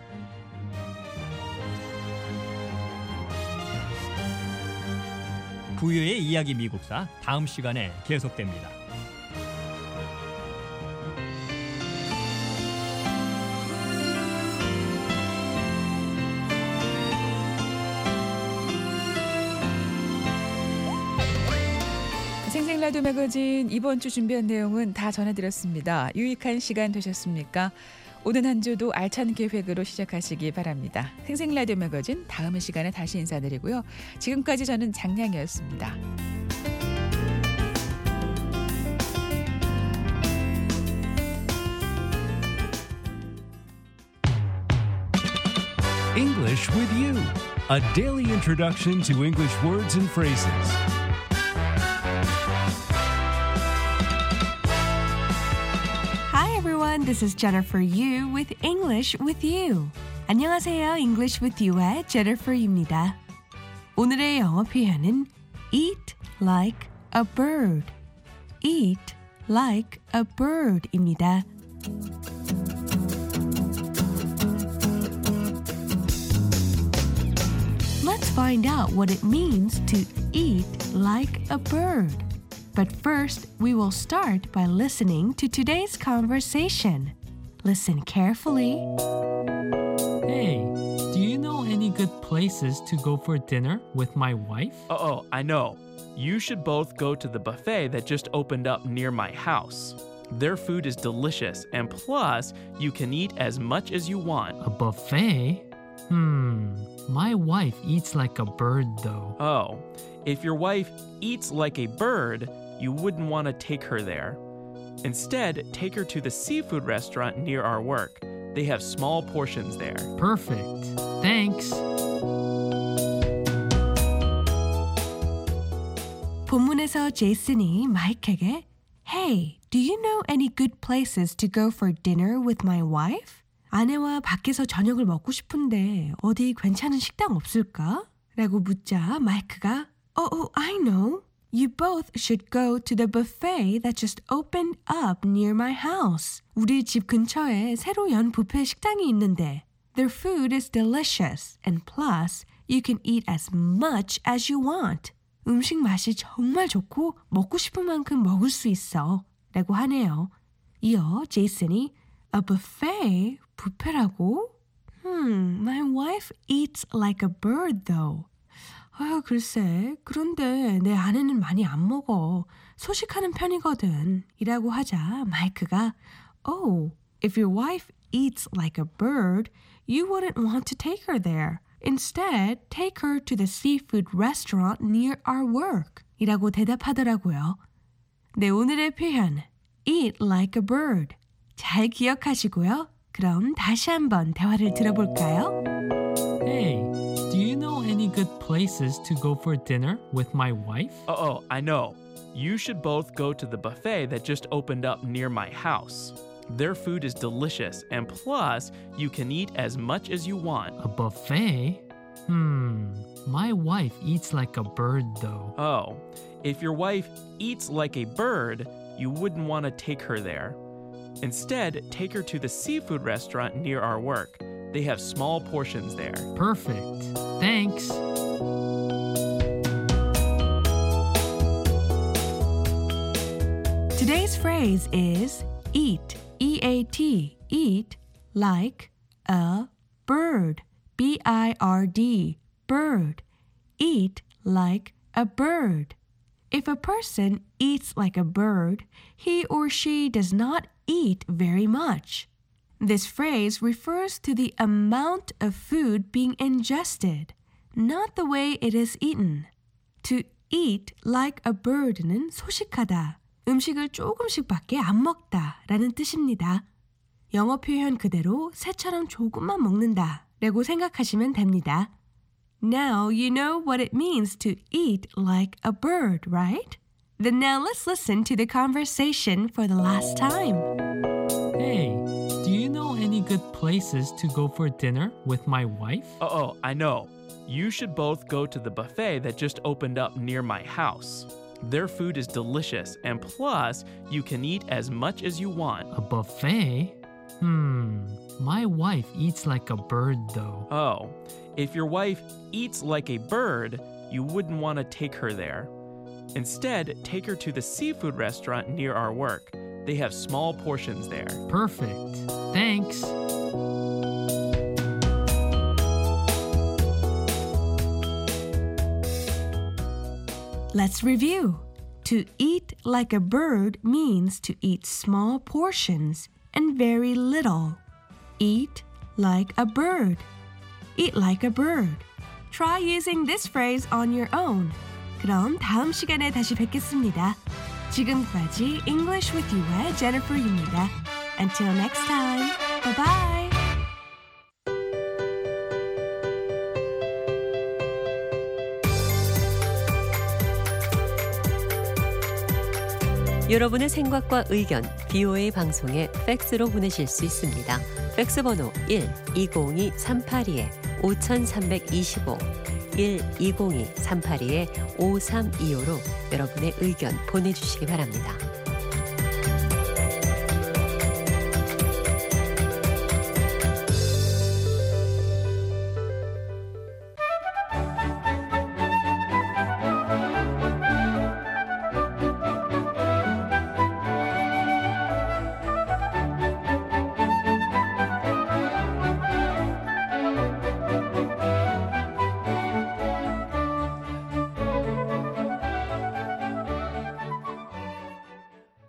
부유의 이야기 미국사 다음 시간에 계속됩니다. 생생라디오 매거진 이번 주 준비한 내용은 다 전해드렸습니다. 유익한 시간 되셨습니까? 오는 한 주도 알찬 계획으로 시작하시기 바랍니다. 생생 라디오 매거진 다음 시간에 다시 인사드리고요. 지금까지 저는 장량이었습니다. English with you, a daily introduction to English words and phrases. Hi everyone, this is Jennifer Yu with English with You. 안녕하세요, English with You의 Jennifer입니다. 오늘의 영어 표현은 eat like a bird. eat like a bird입니다. Let's find out what it means to eat like a bird. But first, we will start by listening to today's conversation. Listen carefully. Hey, do you know any good places to go for dinner with my wife? Oh, I know. You should both go to the buffet that just opened up near my house. Their food is delicious, and plus, you can eat as much as you want. A buffet? Hmm, my wife eats like a bird though. Oh, if your wife eats like a bird, you wouldn't want to take her there. Instead, take her to the seafood restaurant near our work. They have small portions there. Perfect. Thanks. 본문에서 제이슨이 마이크에게 Hey, do you know any good places to go for dinner with my wife? 아내와 밖에서 저녁을 먹고 싶은데 어디 괜찮은 식당 없을까? 라고 묻자 마이크가 Oh, oh, I know. You both should go to the buffet that just opened up near my house. 우리 집 근처에 새로 연 뷔페 식당이 있는데 Their food is delicious and plus you can eat as much as you want. 음식 맛이 정말 좋고 먹고 싶은 만큼 먹을 수 있어. 라고 하네요. 이어 제이슨이 A buffet? 뷔페라고? Hmm, my wife eats like a bird though. 아유, 글쎄. 그런데 내 아내는 많이 안 먹어. 소식하는 편이거든. 이라고 하자 마이크가 Oh, if your wife eats like a bird, you wouldn't want to take her there. Instead, take her to the seafood restaurant near our work. 이라고 대답하더라고요. 네, 오늘의 표현 Eat like a bird. 잘 기억하시고요. 그럼 다시 한번 대화를 들어볼까요? Hey, do you know any good places to go for dinner with my wife? Oh, I know. You should both go to the buffet that just opened up near my house. Their food is delicious, and plus, you can eat as much as you want. A buffet? Hmm, my wife eats like a bird though. Oh, if your wife eats like a bird, you wouldn't want to take her there. Instead, take her to the seafood restaurant near our work. They have small portions there. Perfect. Thanks. Today's phrase is eat, E A T, eat like a bird, B I R D, bird. Eat like a bird. If a person eats like a bird, he or she does not eat very much. This phrase refers to the amount of food being ingested, not the way it is eaten. To eat like a bird는 소식하다, 음식을 조금씩밖에 안 먹다 라는 뜻입니다. 영어 표현 그대로 새처럼 조금만 먹는다 라고 생각하시면 됩니다. Now you know what it means to eat like a bird, right? Then now let's listen to the conversation for the last time. Hey, do you know any good places to go for dinner with my wife? Oh, I know. You should both go to the buffet that just opened up near my house. Their food is delicious, and plus, you can eat as much as you want. A buffet? Hmm, my wife eats like a bird though. Oh, if your wife eats like a bird, you wouldn't want to take her there. Instead, take her to the seafood restaurant near our work. They have small portions there. Perfect. Thanks. Let's review. To eat like a bird means to eat small portions and very little. Eat like a bird. Eat like a bird. Try using this phrase on your own. 그럼 다음 시간에 다시 뵙겠습니다. 지금까지 English with You의 Jennifer입니다. Until next time. Bye bye. 여러분의 생각과 의견 비오에이 방송에 팩스로 보내실 수 있습니다. 팩스 번호 일 이공이 삼팔이 오삼이오 일 이공이 삼팔이 오삼이오로 여러분의 의견 보내주시기 바랍니다.